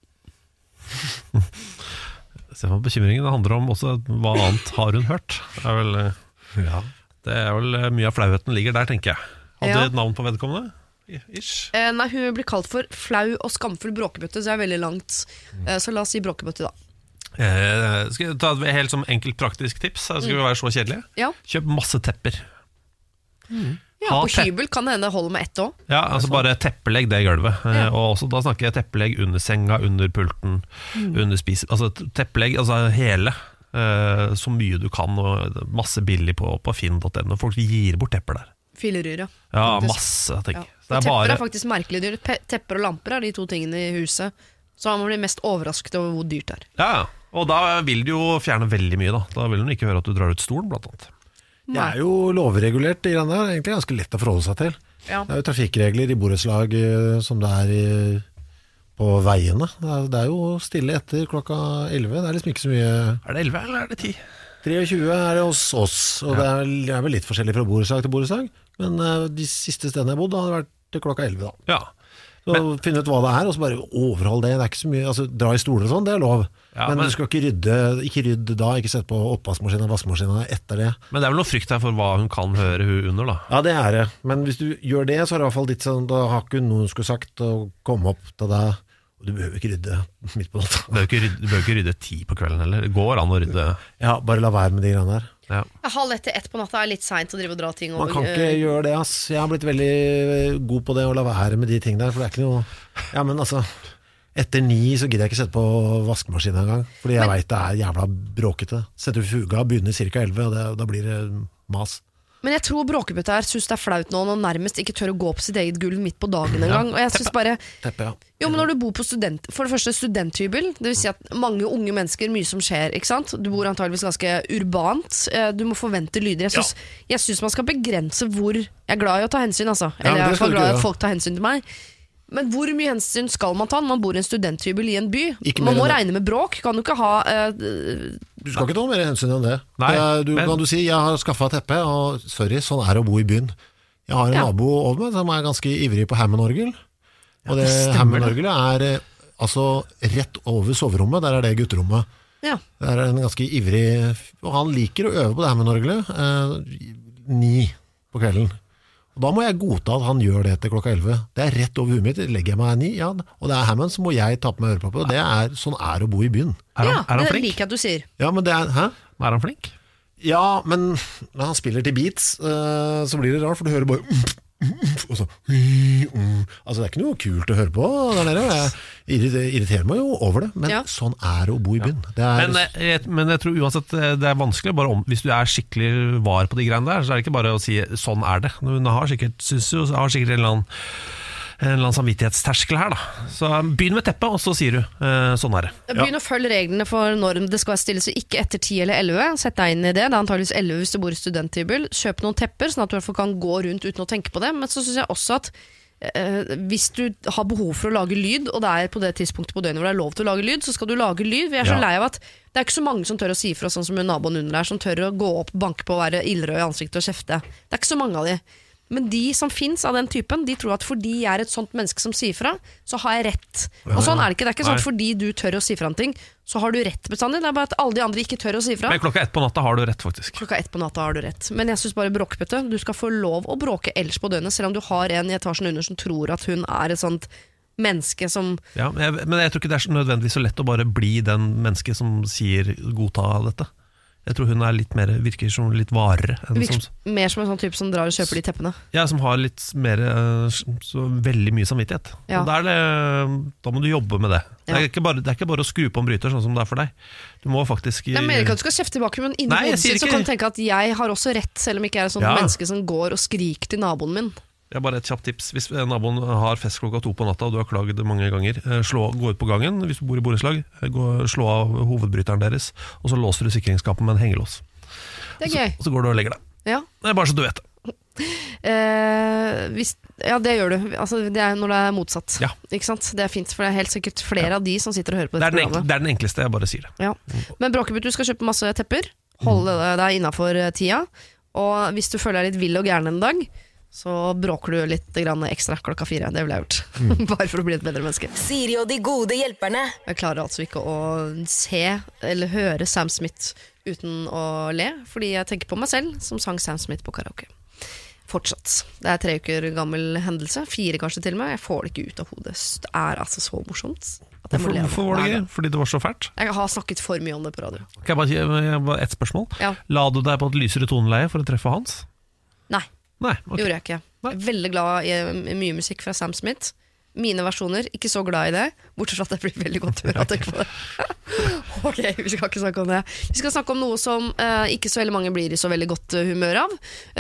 Se på bekymringen, det handler om også hva annet har hun hørt. Det er vel, ja, det er vel mye av flauheten ligger der, tenker jeg. Hadde du Ja. et navn på vedkommende? Ish. Eh, nei, hun blir kalt for flau og skamfull bråkebøtte, så det er veldig langt. Eh, så la oss si bråkebøtte da. Eh, skal jeg ta et helt som enkelt praktisk tips? Skal vi være så kjedelige? Ja. Kjøp masse tepper. Ja, Ha på te- hybel kan det hende det holder med ett også. Ja, altså bare teppelegg det gulvet. Eh, Ja. Og også, da snakker jeg teppelegg under senga, under pulten, under spis. Altså t- teppelegg, altså hele. Eh, så mye du kan, og masse billig på, på finn punktum no. Folk gir bort tepper der. Fileryr, ja. Ja, Faktisk. masse ting. Ja. Så det er Tepper bare er faktisk merkelig dyrt. Pe- Tepper og lamper er de to tingene i huset. Så man blir mest overrasket over hvor dyrt det er. Ja, ja. Og da vil du jo fjerne veldig mye, da. Da vil hun ikke høre at du drar ut stolen, blant annet. Det er jo lovregulert, det greiene der. Egentlig ganske lett å forholde seg til. Ja. Det er jo trafikkregler i borettslag eh, som det er i, på veiene. Det er, det er jo stille etter klokka elleve. Det er liksom ikke så mye. Er det elleve, eller er det ti? tjuetre er det hos oss, og det er, det er vel litt forskjellig fra borettslag til borettslag. Men eh, de siste stedene jeg bodde, hadde vært til klokka elleve da. Ja. Så finne ut hva det er, og så bare overhold det. Det er ikke så mye, altså dra i stoler og sånn, det er lov. Ja, men, men- du skal ikke rydde, ikke rydde da, ikke sette på oppvaskmaskinen og vaskemaskinen etter det. Men det er vel noe frykt her for hva hun kan høre hun under, da. Ja, det er det. Men hvis du gjør det, så er det i hvert fall litt sånn, da har ikke noen skulle sagt å komme opp til deg, og du behøver ikke rydde midt på natta. Du behøver ikke rydde, du behøver ikke rydde ti på kvelden heller. Det går an å rydde. Ja, bare la være med de greiene der. Ja. Halv ett til ett på natta er litt sent å drive og dra ting Man over. kan ikke gjøre det, ass. Jeg har blitt veldig god på det å la være med de ting der, for det er ikke noe. Ja, men altså, etter ni så gidder jeg ikke sette på vaskemaskinen en gang, fordi jeg vet det er jævla bråkete. Setter du fuga, begynner cirka elleve, og det, da blir det mas. Men jeg tror bråkebøtte her synes det er flaut nå, og nærmest ikke tør å gå på sitt eget gulv midt på dagen en gang. Og jeg synes bare, Teppe, ja. jo, men når du bor på student, for det første studenthybel, det vil si at mange unge mennesker, mye som skjer, ikke sant? Du bor antageligvis ganske urbant, eh, du må forvente lyder. Jeg synes, jeg synes man skal begrense hvor, jeg er glad i å ta hensyn, altså. Ja, Eller jeg er i det hvert skal fall du glad i gjøre. at folk tar hensyn til meg. Men hvor mye hensyn skal man ta når man bor i en studenthybel i en by? Ikke Man mer må enn det. regne med bråk, kan du ikke ha eh, Du skal ikke ta noe mer hensyn enn det. Nei, det er, du, men- kan du si, jeg har skaffet teppe, og sorry, sånn er det å bo i byen. Jeg har en Ja. nabo over meg som er ganske ivrig på Hammond-orgel. Og det, det stemmer Hammond-orgelet er eh, altså rett over soverommet, der er det gutterommet. ja. Der er en ganske ivrig, og han liker å øve på det Hammond-orgelet eh, ni på kvelden. Og da må jeg godta at han gjør det til klokka elleve. Det er rett over huet mitt, legger jeg meg ni, ja, og det er Hammond, så må jeg ta på meg ørepropper. Og det er, sånn er det å bo i byen. Er han, ja, er han det flink? liker jeg at du sier. Ja, men det er, hæ? Er han flink? Ja, men når han spiller til beats, eh, så blir det rart, for du hører bare og så, altså Altså, det er ikke noe kult å høre på der nede. Jeg irriterer meg jo over det, men Ja. sånn er det å bo i byen. Det er, Men, jeg, men jeg tror uansett det er vanskelig bare om, hvis du er skikkelig var på de greiene der, så er det ikke bare å si sånn er det. Hun har sikkert, synes jo, har sikkert en eller annen en eller annen samvittighetsterskel her da. Så begynn med teppet, og så sier du eh, sånn er det. Begynn å følge reglene for når det skal stilles ikke etter ti eller elleve. Sett deg inn i det. Det er antageligvis elleve hvis du bor i studenthybel. Kjøp noen tepper, sånn at du i hvert fall kan gå rundt uten å tenke på det. Men så synes jeg også at eh, hvis du har behov for å lage lyd, og det er på det tidspunktet på døgnet hvor det er lov til å lage lyd, så skal du lage lyd. Vi er så Ja. lei av at det er ikke så mange som tør å si fra, sånn som naboen under der, som tør å gå opp, banke på og være ildrød i ansiktet og kjefte. Det er ikke så mange av de. Men de som finnes av den typen, de tror at fordi jeg er et sånt menneske som sier fra, så har jeg rett. Og sånn er det ikke. Det er ikke sånn at fordi du tør å si fra en ting, så har du rett bestandig. Det er bare at alle de andre ikke tør å si fra. Men klokka ett på natta har du rett, faktisk. Klokka ett på natta har du rett. Men jeg synes bare bråkbøtte, du skal få lov å bråke ellers på døgnet, selv om du har en i etasjen under som tror at hun er et sånt menneske som Ja, men, jeg, men jeg tror ikke det er så nødvendigvis så lett å bare bli den mennesket som sier godta dette. Jeg tror hun er litt mer, virker som litt varere enn virker som, mer som en sånn type som drar og kjøper de teppene. ja, som har litt mer eh, så veldig mye samvittighet. Ja. Og da, er det, da må du jobbe med det. Det, Ja. er ikke bare, det er ikke bare å skru på en bryter sånn som det er for deg. Du må faktisk Jeg mener ikke at du skal kjefte tilbake, men inni Nei, jeg hodet sier sitt så ikke- kan du tenke at jeg har også rett, selv om ikke jeg er et sånt Ja. menneske som går og skriker til naboen min. Det er bare et kjapt tips. Hvis naboen har fest klokka to på natta, og du har klaget mange ganger, eh, slå, gå ut på gangen hvis du bor i borettslag, eh, gå- slå av hovedbryteren deres, og så låser du sikringsskapet med en hengelås. Det er Og så, gøy. og så går du og legger deg. Ja. Det er bare så du vet det. Eh, hvis, ja, det gjør du. Altså, det er når det er motsatt. Ja. Ikke sant? Det er fint, for det er helt sikkert flere av de som sitter og hører på Det er, dette den enkle, programmet. det er den enkleste, jeg bare sier det. Ja. Men Bråkebut, du skal kjøpe masse tepper. Holde deg innenfor tida. Og hvis du føler deg litt vill og gæren en dag, så bråker du litt grann ekstra klokka fire. Det ville jeg gjort. Bare for å bli et bedre menneske. Siri og de gode hjelperne. Jeg klarer altså ikke å se eller høre Sam Smith uten å le, fordi jeg tenker på meg selv som sang Sam Smith på karaoke. Fortsatt. Det er tre uker gammel hendelse, fire kanskje til og med. Jeg får det ikke ut av hodet. Det er altså så morsomt. At jeg må Hvorfor, le av hvorfor var det hver gøy? gang. Fordi det var så fælt? Jeg har snakket for mye om det på radio. Kan jeg bare, gi- jeg bare ett spørsmål? Ja. La du deg på et lysere toneleie for å treffe Hans? Nei, Nei, ok. gjorde jeg ikke. Jeg er veldig glad i mye musikk fra Sam Smith. Mine versjoner, ikke så glad i det, bortsett fra at jeg blir veldig godt humør av å tenke på det. Ok, vi skal ikke snakke om det. Vi skal snakke om noe som eh, ikke så veldig mange blir i så veldig godt eh, humør av.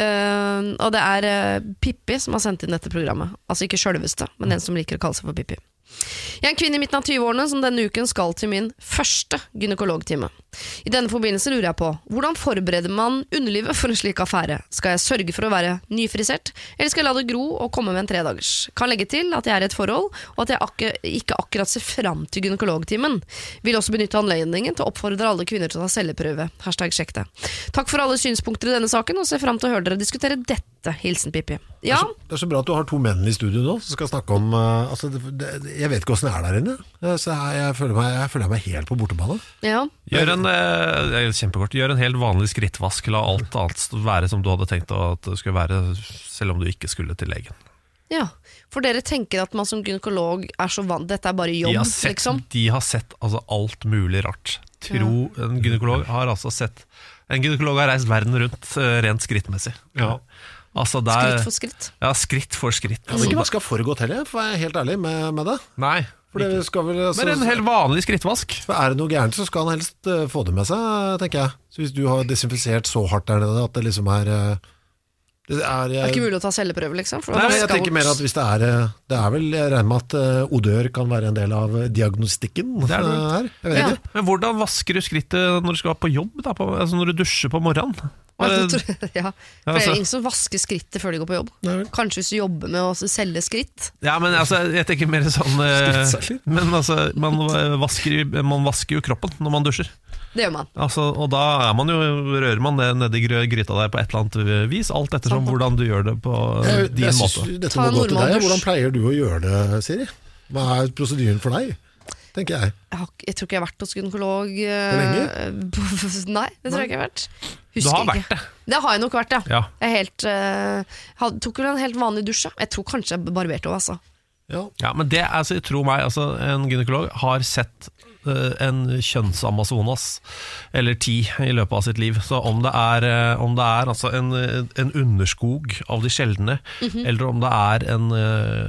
Eh, og det er eh, Pippi som har sendt inn dette programmet. Altså ikke sjølveste, men en som liker å kalle seg for Pippi. Jeg er en kvinne i midten av tyve-årene som denne uken skal til min første gynekologtime. I denne forbindelse lurer jeg på, hvordan forbereder man underlivet for en slik affære? Skal jeg sørge for å være nyfrisert, eller skal jeg la det gro og komme med en tredagers? Kan legge til at jeg er i et forhold, og at jeg ak ikke akkurat ser fram til gynekologtimen. Vil også benytte anledningen til å oppfordre alle kvinner til å ta celleprøve. Hashtag sjekk det. Takk for alle synspunkter i denne saken, og ser fram til å høre dere diskutere dette. Hilsen Pippi. Ja, Det, er så, det er så bra at du har to menn i studio nå som skal snakke om uh, altså, det, det, Jeg vet ikke hvordan det er der inne. Uh, Så jeg, jeg, føler meg, jeg føler meg helt på bortebane. ja. Gjør en, eh, det er kjempekort, gjør en helt vanlig skrittvask. La alt annet være som du hadde tenkt at det skulle være, selv om du ikke skulle til legen. Ja, for dere tenker at man som gynekolog er så vant, dette er bare De jobb, har sett, liksom. de har sett altså, alt mulig rart. Tro, En gynekolog har altså sett En gynekolog har reist verden rundt eh, rent skrittmessig. Ja. Altså, det er- Skritt for skritt. Ja, skritt for skritt. Jeg vet ikke hva skal foregått heller, for jeg er helt ærlig med, med det. Nei, For det skal vel, altså, men en helt vanlig skrittvask. for er det noe gærent, så skal han helst uh, få det med seg, tenker jeg. Så hvis du har desinfisert så hardt der nede at det liksom er uh, Det er, Det er ikke mulig å ta celleprøve, liksom. For Nei, da jeg skal- tenker mer at hvis det er uh, Det er vel, jeg regner med at uh, odør kan være en del av uh, diagnostikken Det er det. uh, her. Jeg vet Ja. ikke. Men hvordan vasker du skrittet når du skal på jobb? Da, på, altså når du dusjer på morgenen? Bare, Altså, ja, for det er altså- jo ingen som vasker skrittet før de går på jobb. Nei vel. Kanskje hvis du jobber med å selge skritt. ja, men altså, jeg tenker mer sånn eh, Skrittselger. Men altså, man vasker, man vasker jo kroppen når man dusjer. Det gjør man. Altså, og da er man jo, rører man det nedi grø- gryta der på et eller annet vis, alt ettersom Sant. hvordan du gjør det på Jeg, din jeg måte. synes dette Ta må en gå til deg. normaldusj. Hvordan pleier du å gjøre det, Siri? Hva er prosedyren for deg, tenker jeg. Jeg, har, ikke- jeg tror ikke jeg har vært hos gynekolog. Hvor lenge? lenge? Nei, det tror jeg ikke jeg har vært. Du har ikke. vært det. Det har jeg nok vært, ja. Ja. Jeg er helt, eh, had, tok vel en helt vanlig dusj. Ja. Jeg tror kanskje jeg barberte over, altså. Ja. Ja, men det, altså, tro meg, altså, en gynekolog har sett eh, en kjønnsamazonас, eller ti, i løpet av sitt liv. Så om det er, eh, om det er altså en, en underskog av de sjeldne, eller om det er en, eh,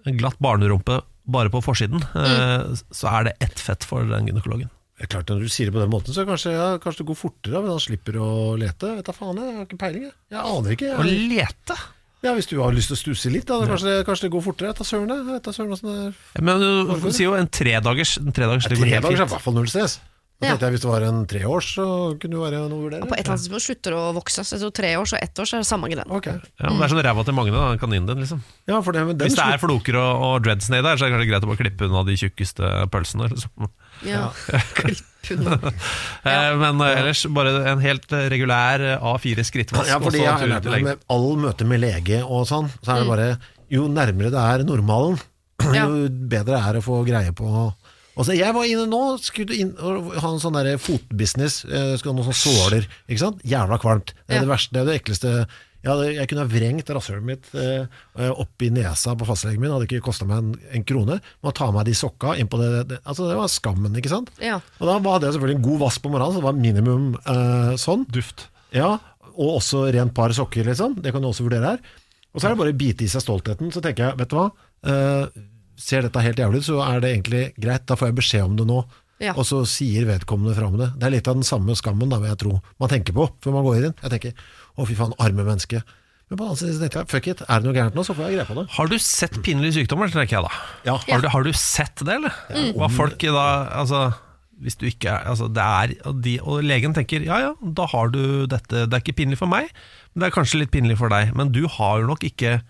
en glatt barnerumpe bare på forsiden, mm. så er det ett fett for den gynekologen. Det er klart, når du sier det på den måten, så kanskje, ja, kanskje det går fortere, men han slipper å lete. Vet du faen, jeg har ikke peiling, jeg. Jeg aner ikke. Jeg. Å lete? Ja, hvis du har lyst til å stusse litt, da, kanskje, ja. kanskje det går fortere. Jeg tar søren det. Jeg tar søren det er... ja, men du sier jo en tredagers. En tredagers, ja, tredagers er i hvert fall null stress. Da tenkte jeg, hvis det var en treårs, så kunne det være noe å vurdere. Og på et eller annet tidspunkt slutter å vokse. Så tre års og ett års er det samme greien. Okay. Ja, det er sånn ræva til Magne, da, kaninen din, liksom. Ja, for det, men den hvis det er floker og, og dreads ned der, så er det kanskje greit å bare klippe unna de tjukkeste pølsene, liksom. Ja, klippe unna. ja. Men ellers bare en helt regulær A fire skrittvask. Ja, fordi jeg har lært meg med all møte med lege og sånn, så er det bare, jo nærmere det er normalen, jo bedre er det å få greie på. Og så jeg var inne nå, skulle inn, ha en sånn der fotbusiness, skulle ha noen sånne såler, ikke sant? Jævla kvalmt. Det er det verste, det er det ekleste. Jeg, hadde, jeg kunne ha vrengt rasshølet mitt eh, opp i nesa på fastlegen min, det hadde ikke kostet meg en, en krone. Man tar meg de sokka inn på det, det, altså det var skammen, ikke sant? Ja. Og da hadde jeg selvfølgelig en god vask på morgenen, så det var minimum eh, sånn. Duft. Ja, og også rent par sokker, liksom. Det kan du også vurdere her. Og så er det bare å bite i seg stoltheten, så tenker jeg, vet du hva? Eh, ser dette helt jævlig ut, så er det egentlig greit, da får jeg beskjed om det nå, ja. Og så sier vedkommende fra om det. Det er litt av den samme skammen, da vil jeg tro, man tenker på før man går inn. Jeg tenker, å fy faen, arme menneske. Men på den andre siden tenker jeg, fuck it, er det noe gærent nå, så får jeg greie på det. Har du sett pinlige sykdommer, tenker jeg da? Ja. Har du, har du sett det, eller? Ja. Hva folk da, altså, hvis du ikke er, altså det er, og, de, og legen tenker, ja ja, da har du dette, det er ikke pinlig for meg, men det er kanskje litt pinlig for deg, men du har jo nok ikke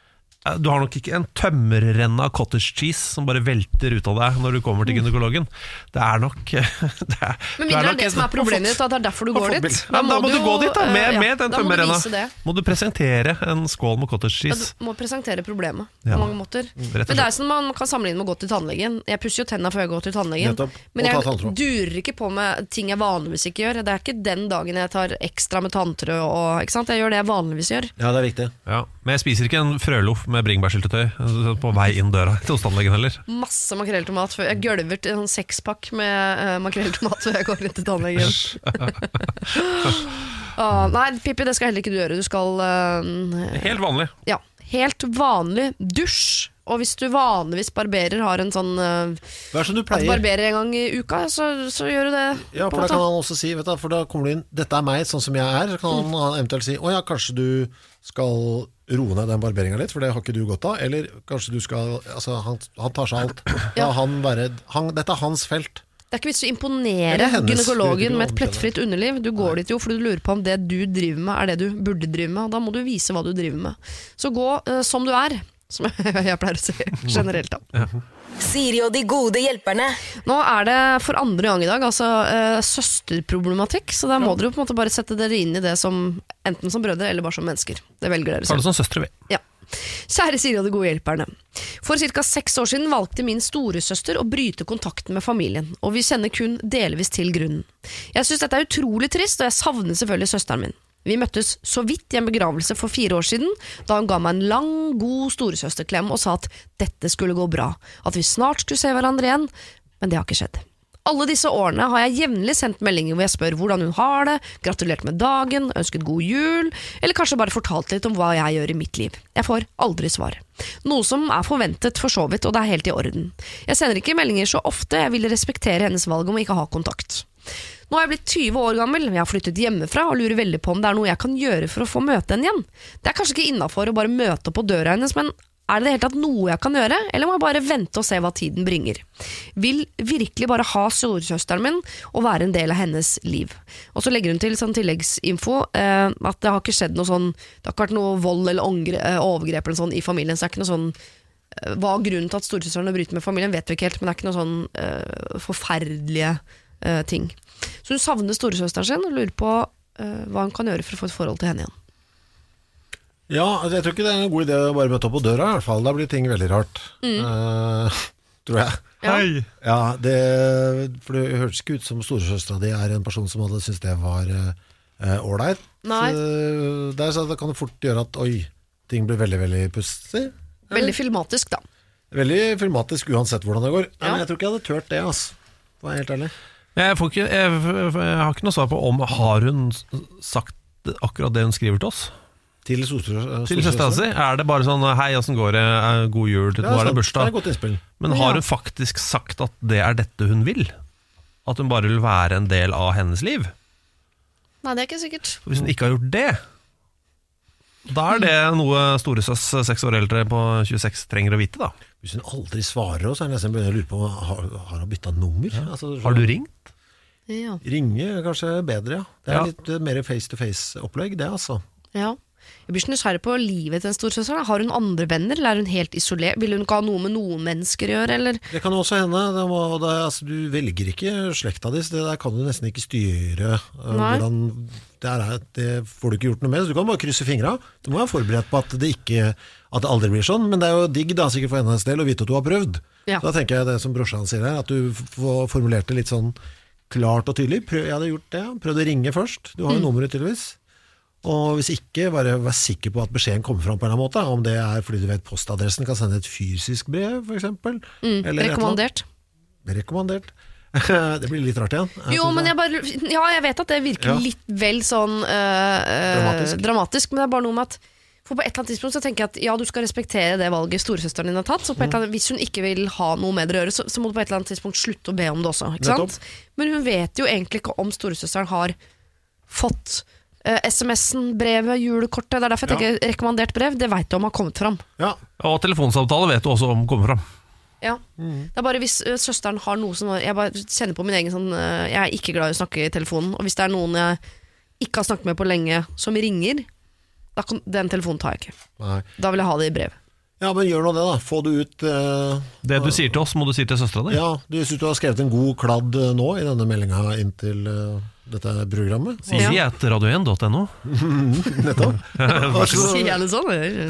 Du har nok ikke en tømmerrenne av cottage cheese som bare velter ut av deg når du kommer til gynekologen. Det er nok det er, Men mindre er, er det som er problemet ditt, at det er derfor du går dit. Da må, ja, da må du, du gå dit da, med, ja, med den tømmerrenna. Må, må du presentere en skål med cottage cheese. Ja, du må presentere problemet på ja. mange måter. Men det er sånn man kan sammenligne med å gå til tannlegen. Jeg pusser jo tennene før jeg går til tannlegen. Men jeg durer ikke på med ting jeg vanligvis ikke gjør. Det er ikke den dagen jeg tar ekstra med tanntråd og, ikke sant? Jeg gjør det jeg vanligvis gjør. Ja, det er viktig. Ja. Men jeg spiser ikke en frøloff med bringebærsyltetøy på vei inn døra til tannlegen heller. Masse makrelltomat før jeg gølver til en sekspakk med uh, makrelltomat før jeg går inn til tannlegen. ah, nei, Pippi, det skal heller ikke du gjøre. Du skal uh, Helt vanlig. Ja, helt vanlig dusj. Og hvis du vanligvis barberer har en sånn uh, Hva er som du pleier? Barberer en gang i uka, så, så gjør du det. Ja, for da kan han også si, vet du, for da kommer du inn, dette er meg sånn som jeg er, så kan mm. han eventuelt si, åja, kanskje du skal roe ned den barberingen litt, for det har ikke du godt av, eller kanskje du skal, altså han, han tar seg alt. Ja. Han bare, han, dette er hans felt. Det er ikke vits å imponere gynekologen med et plettfritt underliv. Du går dit jo fordi du lurer på om det du driver med er det du burde drive med, og da må du vise hva du driver med. Så gå uh, som du er, som jeg pleier å si generelt da. Ja. Siri og de gode hjelperne. Nå er det for andre gang i dag altså uh, søsterproblematikk, så da må ja. dere på en måte bare sette dere inn i det som enten som brødre eller bare som mennesker. Det velger dere selv. Ta det som søstre, vi. Ja. Kjære Siri og de gode hjelperne. For ca. seks år siden valgte min storesøster å bryte kontakten med familien, og vi kjenner kun delvis til grunnen. Jeg synes dette er utrolig trist, og jeg savner selvfølgelig søsteren min. Vi møttes så vidt i en begravelse for fire år siden, da hun ga meg en lang, god storesøsterklem og sa at dette skulle gå bra, at vi snart skulle se hverandre igjen, men det har ikke skjedd. Alle disse årene har jeg jevnlig sendt meldinger hvor jeg spør hvordan hun har det, gratulert med dagen, ønsket god jul, eller kanskje bare fortalt litt om hva jeg gjør i mitt liv. Jeg får aldri svar. Noe som er forventet for så vidt, og det er helt i orden. Jeg sender ikke meldinger så ofte, jeg vil respektere hennes valg om å ikke ha kontakt. Nå er jeg blitt tyve år gammel, jeg har flyttet hjemmefra og lurer veldig på om det er noe jeg kan gjøre for å få møte henne igjen. Det er kanskje ikke innenfor å bare møte opp på døra hennes, men er det det helt tatt noe jeg kan gjøre, eller må jeg bare vente og se hva tiden bringer? Vil virkelig bare ha storesøsteren min og være en del av hennes liv. Og så legger hun til sånn tilleggsinfo eh, at det har ikke skjedd noe sånn, det har ikke vært noe vold eller overgrep eller sånn i familien, så det er ikke noe sånn eh, hva er grunnen til at storesøsteren har brytet med familien, vet vi ikke helt, men det er ikke noe sånn eh, forferdelige eh, ting. Så hun savner storesøsteren sin og lurer på uh, hva hun kan gjøre for å få et forhold til henne igjen. Ja, altså jeg tror ikke det er en god idé å bare møte opp på døra i hvert fall. Da blir ting veldig rart, mm. uh, tror jeg. Ja. Ja, det, for det høres ikke ut som storesøstera di er en person som hadde syntes det var ålreit. Uh, det er så det kan fort gjøre at oi, ting blir veldig, veldig pussig. Veldig filmatisk da. Veldig filmatisk uansett hvordan det går. Ja. Men jeg tror ikke jeg hadde tørt det, altså. For å være helt ærlig. Jeg, får ikke, jeg, jeg har ikke noe svar på om har hun sagt akkurat det hun skriver til oss. Til storesøsteren Til søsteren sin? Er det bare sånn hei, hvordan går det, god jul, nå er det bursdag? Det er godt innspill. Men har hun faktisk sagt at det er dette hun vil? At hun bare vil være en del av hennes liv? Nei, det er ikke sikkert. Hvis hun ikke har gjort det, da er det noe storesøs seks år eldre på tjueseks trenger å vite, da. Hvis hun aldri svarer oss, så er det nesten begynner å lure på har, har hun byttet nummer? Ja. Altså, har du ringt? Ja. Ringe er kanskje bedre, ja. Det er Ja. litt mer face-to-face-opplegg, det altså. Ja. Jeg blir så nysgjerrig på livet til en storesøster. Har hun andre venner, eller er hun helt isolert? Vil hun ikke ha noe med noen mennesker å gjøre, eller? Det kan også hende. Det må, det, altså, du velger ikke slekta di, så det der kan du nesten ikke styre. uh, hvordan, det, er, det får du ikke gjort noe med, så du kan bare krysse fingra. Du må være forberedt på at det, ikke, at det aldri blir sånn, men det er jo digg da, sikkert for hennes del å vite at du har prøvd. Ja. Da tenker jeg det som brorsan sier her, at du får formulert det litt sånn klart og tydelig. Prøv, jeg hadde gjort det, prøvd å ringe først. Du har jo mm. nummeret tydeligvis. Og hvis ikke, bare vær sikker på at beskjeden kommer fram på en eller annen måte. Om det er fordi du vet postadressen, kan sende et fysisk brev, for eksempel. Mm, rekommandert. Rekommandert. Det blir litt rart igjen. Jeg jo, men jeg bare, ja, jeg vet at det virker ja. litt vel sånn øh, dramatisk. dramatisk, men det er bare noe med at for på et eller annet tidspunkt så tenker jeg at ja, du skal respektere det valget storesøsteren din har tatt, så på et eller annet, hvis hun ikke vil ha noe med dere å gjøre, så, så må du på et eller annet tidspunkt slutte å be om det også, ikke sant? Men hun vet jo egentlig ikke om storesøsteren har fått Uh, S M S-en, brevet, julekortet. Det er derfor jeg tenker ja. rekommandert brev. Det vet du om har kommet fram. Ja, og telefonsamtale vet du også om kommer fram. Ja, mm. Det er bare hvis uh, søsteren har noe som jeg bare kjenner på min egen sånn uh, jeg er ikke glad i å snakke i telefonen. Og hvis det er noen jeg ikke har snakket med på lenge som ringer, da kan, den telefonen tar jeg ikke. Nei. Da vil jeg ha det i brev. Ja, men gjør nå det da. Få det ut uh, det du sier til oss, må du si til søstera di. Ja, du synes du har skrevet en god kladd uh, nå i denne meldinga inntil uh, dette programmet. Siri at radio en punktum no. Nettopp. Sier jeg det sånn?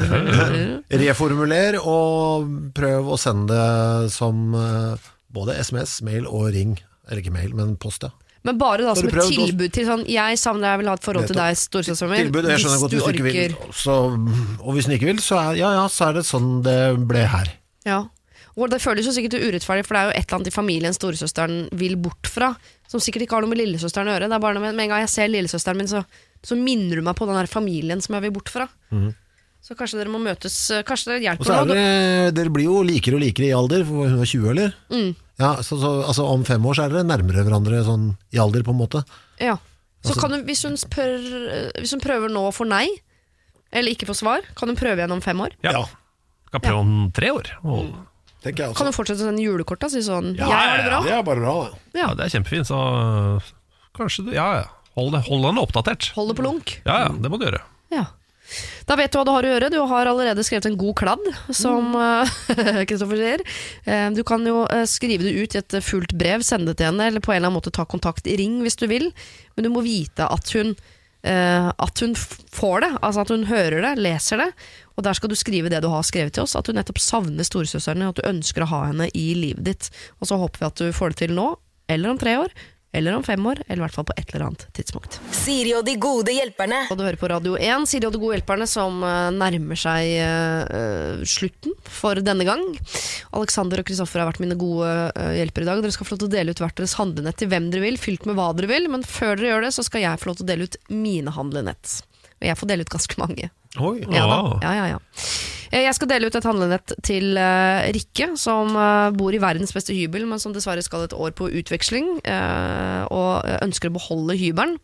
Reformuler og prøv å sende det som uh, både S M S, mail og ring. Eller ikke mail, men post, ja. Men bare da som et tilbud til sånn jeg savner deg, jeg vil ha et forhold til deg, storesøsteren min. Tilbud, jeg skjønner godt hvis du orker. Ikke vil, så, og hvis hun ikke vil, så er, ja, ja, så er det sånn det ble her. Ja, og det føles jo sikkert urettferdig, for det er jo et eller annet i familien storesøsteren vil bort fra, som sikkert ikke har noe med lillesøsteren å gjøre. Det er bare med, med en gang jeg ser lillesøsteren min, så, så minner du meg på den her familien som jeg vil bort fra. Mm. Så kanskje dere må møtes, kanskje dere hjelper noe. Dere, dere blir jo likere og likere i alder, for hun var tjue, eller? Mm. Ja, så, så, altså om fem år så er dere nærmere hverandre sånn, i alder på en måte. Ja, så altså, kan du, hvis, hun spør, hvis hun prøver nå å få nei, eller ikke få svar, kan hun prøve igjen om fem år? Ja, kan prøve om tre år. Og... Kan hun fortsette å sende julekort da, si sånn, ja, jeg har det bra? Det er bare bra, ja. Ja, det er kjempefint, så kanskje du, ja, ja, hold, hold den oppdatert. Hold det på lunk. Ja, ja, det må du gjøre. Ja. Da vet du hva du har å gjøre. Du har allerede skrevet en god kladd, som Kristoffer sier. Du kan jo skrive det ut i et fullt brev, sende det til henne, eller på en eller annen måte ta kontakt i ring hvis du vil. Men du må vite at hun, at hun får det, altså at hun hører det, leser det. Og der skal du skrive det du har skrevet til oss, at du nettopp savner storesøsteren, at du ønsker å ha henne i livet ditt. Og så håper vi at du får det til nå, eller om tre år, eller om fem år, eller i hvert fall på et eller annet tidspunkt. Siri og de gode hjelperne. Og du hører på Radio en, Siri og de gode hjelperne, som uh, nærmer seg uh, slutten for denne gang. Alexander og Kristoffer har vært mine gode uh, hjelpere i dag. Dere skal få lov til å dele ut hvert deres handlenett til hvem dere vil, fylt med hva dere vil, men før dere gjør det, så skal jeg få lov til å dele ut mine handlenett. Og jeg får dele ut ganske mange. Oi. Ja, da. ja, ja, ja. Jeg skal dele ut et handlenett til uh, Rikke, som uh, bor i verdens beste hybel, men som dessverre skal et år på utveksling, uh, og ønsker å beholde hybelen.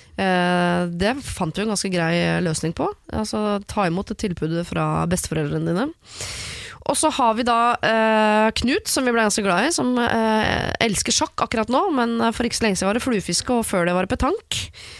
Uh, det fant vi en ganske grei løsning på. Altså, ta imot et tilbud fra besteforeldrene dine. Og så har vi da uh, Knut, som vi ble ganske glad i, som uh, elsker sjakk akkurat nå, men for ikke så lenge siden var det fluefiske, og før det var det petank.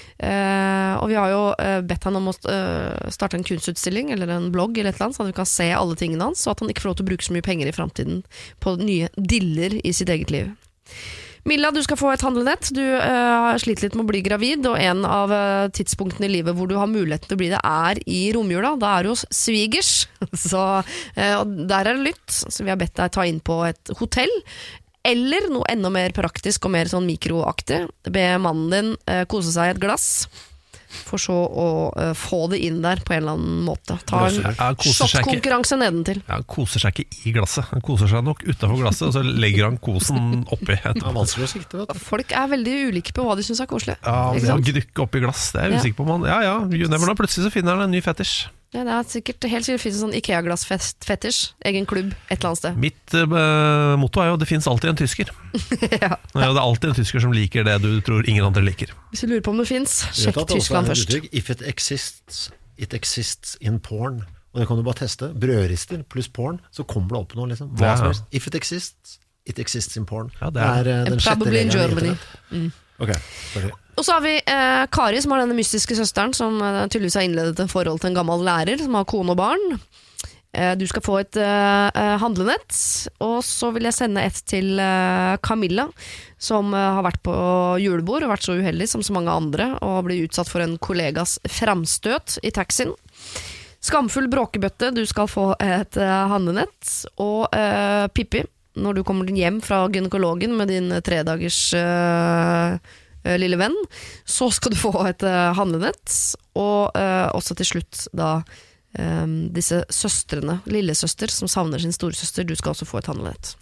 Uh, og vi har jo uh, bedt han om å uh, starte en kunstutstilling eller en blogg eller et eller annet, så at vi kan se alle tingene hans, og at han ikke får lov til å bruke så mye penger i fremtiden på nye diller i sitt eget liv. Milla, du skal få et handlenett. Du uh, har slitt litt med å bli gravid, og en av uh, tidspunktene i livet hvor du har muligheten til å bli det er i romjula. Da er du hos svigers, så uh, og der er det lytt, så vi har bedt deg ta inn på et hotell. Eller noe enda mer praktisk og mer sånn mikroaktig. Be mannen din eh, kose seg i et glass, for så å eh, få det inn der på en eller annen måte. Ta en shotkonkurranse nedentil. Ja, han koser seg ikke i glasset. Han koser seg nok utenfor glasset, og så legger han kosen oppi. Det er vanskelig å sikte, vet du. Folk er veldig ulike på hva de synes er koselig. Ja, det å grykke oppi glass, det er jeg usikker på. Man. Ja, ja, you never know. Plutselig så finner han en ny fetisj. Ja, det er sikkert, helt sikkert finnes en sånn Ikea-glass-fetisj, egen klubb, et eller annet sted. Mitt uh, motto er jo det finnes alltid en tysker. ja. Ja, det er alltid en tysker som liker det du tror ingen andre liker. Hvis du lurer på om det finnes, sjekk Tyskland først. Uttrykk, if it exists, it exists in porn. Og det kan du bare teste. Brødrister pluss porn, så kommer det opp noe liksom. Hva Ja. som helst. If it exists, it exists in porn. Ja, det er, det er uh, den sjette Probably in regelen i Germany. internett. Mm. Ok, sorry. Og så har vi eh, Kari, som har denne mystiske søsteren, som eh, tydeligvis har innledet en forhold til en gammel lærer, som har kone og barn. Eh, du skal få et eh, handlenett, og så vil jeg sende et til eh, Camilla, som eh, har vært på julebord og vært så uheldig som så mange andre, og blir utsatt for en kollegas framstøt i taxien. Skamfull bråkebøtte, du skal få et eh, handlenett, og eh, Pippi, når du kommer hjem fra gynekologen med din tredagers eh, lille venn, så skal du få et uh, handlenett, og uh, også til slutt da um, disse søstrene, lillesøster som savner sin storesøster, du skal også få et handlenett.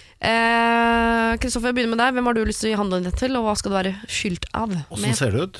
Kristoffer, jeg begynner med deg. Hvem har du lyst til å gi handlenett til, og hva skal det være fylt av? Hvordan ser det ut?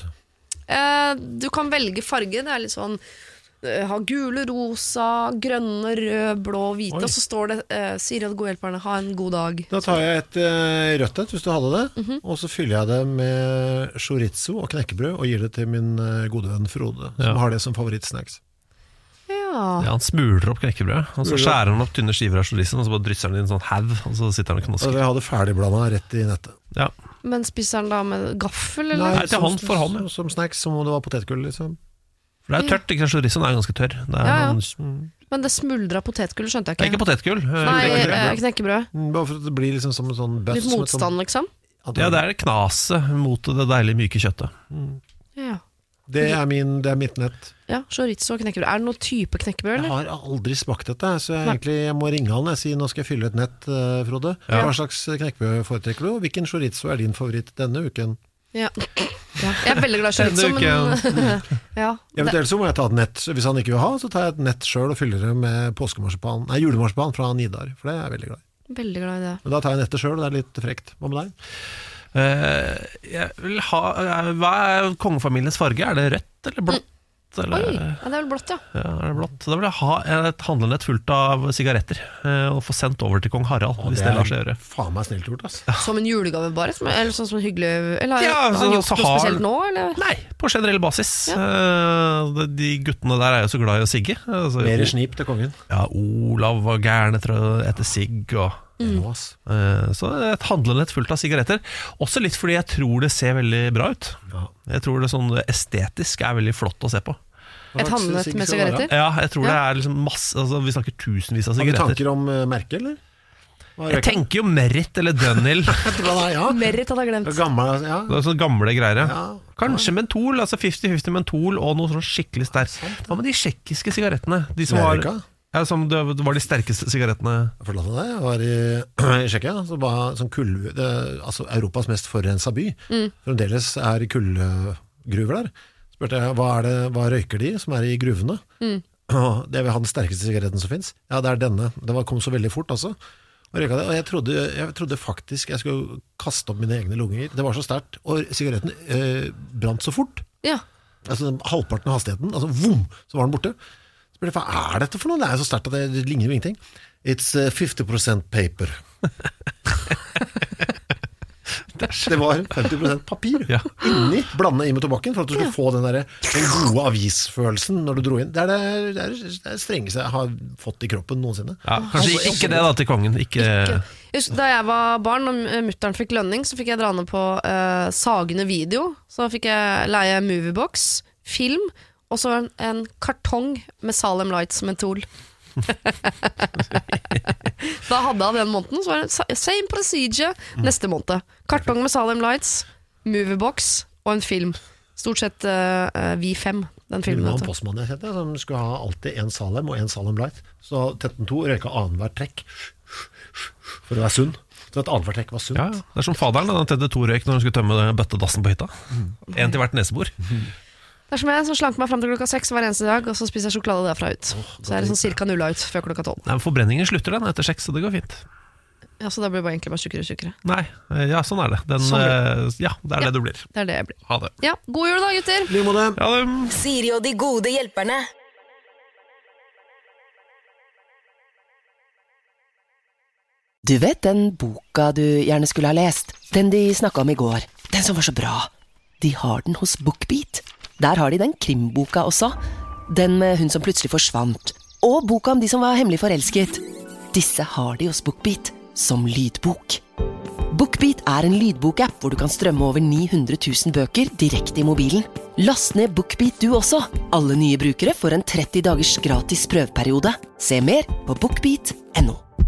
Uh, du kan velge farge, det er litt sånn ha gule, rosa, grønne, rød, blå, hvite. Oi. Og så står det uh, Siri og de gode hjelperne, ha en god dag. Da tar jeg et uh, rødt et, hvis du hadde det. Mm-hmm. Og så fyller jeg det med chorizo og knekkebrød og gir det til min uh, gode venn Frode, ja. Som har det som favorittsnacks. Ja. Ja, han smuler opp knekkebrød, og så skjærer han opp tynne skiver av chorizo, og så bare drysser han i en sånn hav, og så sitter han og knasker. Og jeg hadde ferdigblandet rett i nettet. Ja. Men spiser han da med gaffel, eller? Nei, til hånd for hånd. Som, som snacks, som om det var potetgull, liksom. For det er tørt, ikke sant? Chorizoen er ganske tørr. Det er ja, ja. Noen... Men det smuldra potetgull, skjønte jeg ikke. Det er ikke potetgull. Nei, knekkebrød. Bare for at det blir liksom som en sånn bøss. Litt motstand, liksom? Ja, det er knaset mot det deilige myke kjøttet. Mm. Ja. Det er, min, det er mitt nett. Ja, chorizo og knekkebrød. Er det noen type knekkebrød, eller? Jeg har aldri smakt dette, så jeg, egentlig, jeg må ringe han og si, nå skal jeg fylle et nett, uh, Frode. Ja. Hva slags knekkebrød foretrekker du? Og hvilken chorizo er din favoritt denne uken? Ja. Ja. Jeg er veldig glad i chorizo, men ja. Eventuelt så må jeg ta et nett. Hvis han ikke vil ha, så tar jeg et nett selv og fyller det med påskemarsipan, nei, julemarsipan fra Nidar, for det er jeg veldig glad i. Veldig glad i det. Men da tar jeg nettet selv, og det er litt frekt. Hva med deg? Uh, jeg vil ha, hva er kongefamiliens farge? Er det rødt eller blått? Eller? Oi, ja, det er vel blått, ja. Ja, er det blått? Så da vil jeg ha et handlenett fullt av sigaretter uh, og få sendt over til kong Harald, Åh, hvis det, det lar seg gjøre. Faen meg snilt gjort, ass. Som en julegave bare? Som, eller sånn som en hyggelig... Eller ja, har han gjort noe har... spesielt nå, eller? Nei, på generell basis. Ja. Uh, de guttene der er jo så glad i å sigge. Altså, Mer snip til kongen. Ja, Olav var gærne etter sigg og... Mm. Uh, så et handlenett fullt av sigaretter. Også litt fordi jeg tror det ser veldig bra ut. Ja. Jeg tror det sånn estetisk er veldig flott å se på. Et handlenett med sigaretter? Ja, jeg tror ja. det er liksom masse altså, vi snakker tusenvis av sigaretter. Har du tanker om uh, merke, eller? Jeg tenker jo Merit eller Dunhill. ja. Merit hadde jeg glemt. Gamle, ja. Det er sånne gamle greier. Ja. Kanskje mentol, altså femti femti mentol og noe sånn skikkelig sterkt. Hva med de tsjekkiske sigarettene? De som var, ja, som det var de sterkeste sigarettene. Jeg fortalte deg, jeg var i, i Tsjekkia, så var sånn kull, det, altså Europas mest forurensa by. Mm. Fremdeles er kullgruver der. Spurte jeg, hva, er det, hva røyker de som er i gruvene? Mm. Det vil ha den sterkeste sigaretten som finnes. Ja, det er denne. Det var, kom så veldig fort, altså. Og, det, og jeg, trodde, jeg trodde faktisk jeg skulle kaste opp mine egne lunger. Det var så sterkt. Og sigaretten eh, brant så fort. Ja. Altså halvparten av hastigheten. Altså, vom, så var den borte. Så spurte jeg, hva er dette for noe? Det er så sterkt at det ligner jo ingenting. It's uh, fifty percent paper. Det var femti prosent papir ja. inni, blanda inn med tobakken for at du skulle få den, der, den gode avisfølelsen når du dro inn. Det er det, det, er det strengeste jeg har fått i kroppen noensinne. Ja, kanskje ikke, ikke det da til kongen. Ikke... Ikke. Da jeg var barn og mutteren fikk lønning, så fikk jeg dra ned på uh, Sagene video. Så fikk jeg leie Moviebox, film, og så en, en kartong med Salem Lights mentol. Da hadde jeg den måneden, så var det same procedure neste måned. Kartong med Salem Lights, Moviebox og en film. Stort sett uh, Vi fem, den filmen. Det var en postmann jeg sette, som skulle ha alltid en Salem og en Salem Light. Så Tetten to røyka annenhver trekk for å være sunn. Så et annenhver trekk var sunt. Ja, det er som faderen, den Tetten to røyk når han skulle tømme bøttedassen på hytta. En til hvert nesebor. Det er som jeg som slanker meg frem til klokka seks hver eneste dag, og så spiser jeg sjokolade derfra ut. Oh, så er det sånn cirka nulla ut før klokka tolv. Nei, forbrenningen slutter den etter seks, så det går fint. Ja, så da blir det bare egentlig bare tjukkere og tjukkere. Nei, ja, sånn er det. Den, sånn ja, det er ja, det du blir. Det er det jeg blir. Ha det. Ja, god jul da, gutter! Like måte. Ja, det. Siri og de gode hjelperne. Du vet den boka du gjerne skulle ha lest? Den de snakket om i går. Den som var så bra. De har den hos BookBeat. Der har de den krimboka også. Den med hun som plutselig forsvant. Og boka om de som var hemmelig forelsket. Disse har de hos BookBeat som lydbok. BookBeat er en lydbokapp hvor du kan strømme over ni hundre tusen bøker direkte i mobilen. Last ned BookBeat du også. Alle nye brukere får en tretti dagers gratis prøveperiode. Se mer på bookbeat punktum no.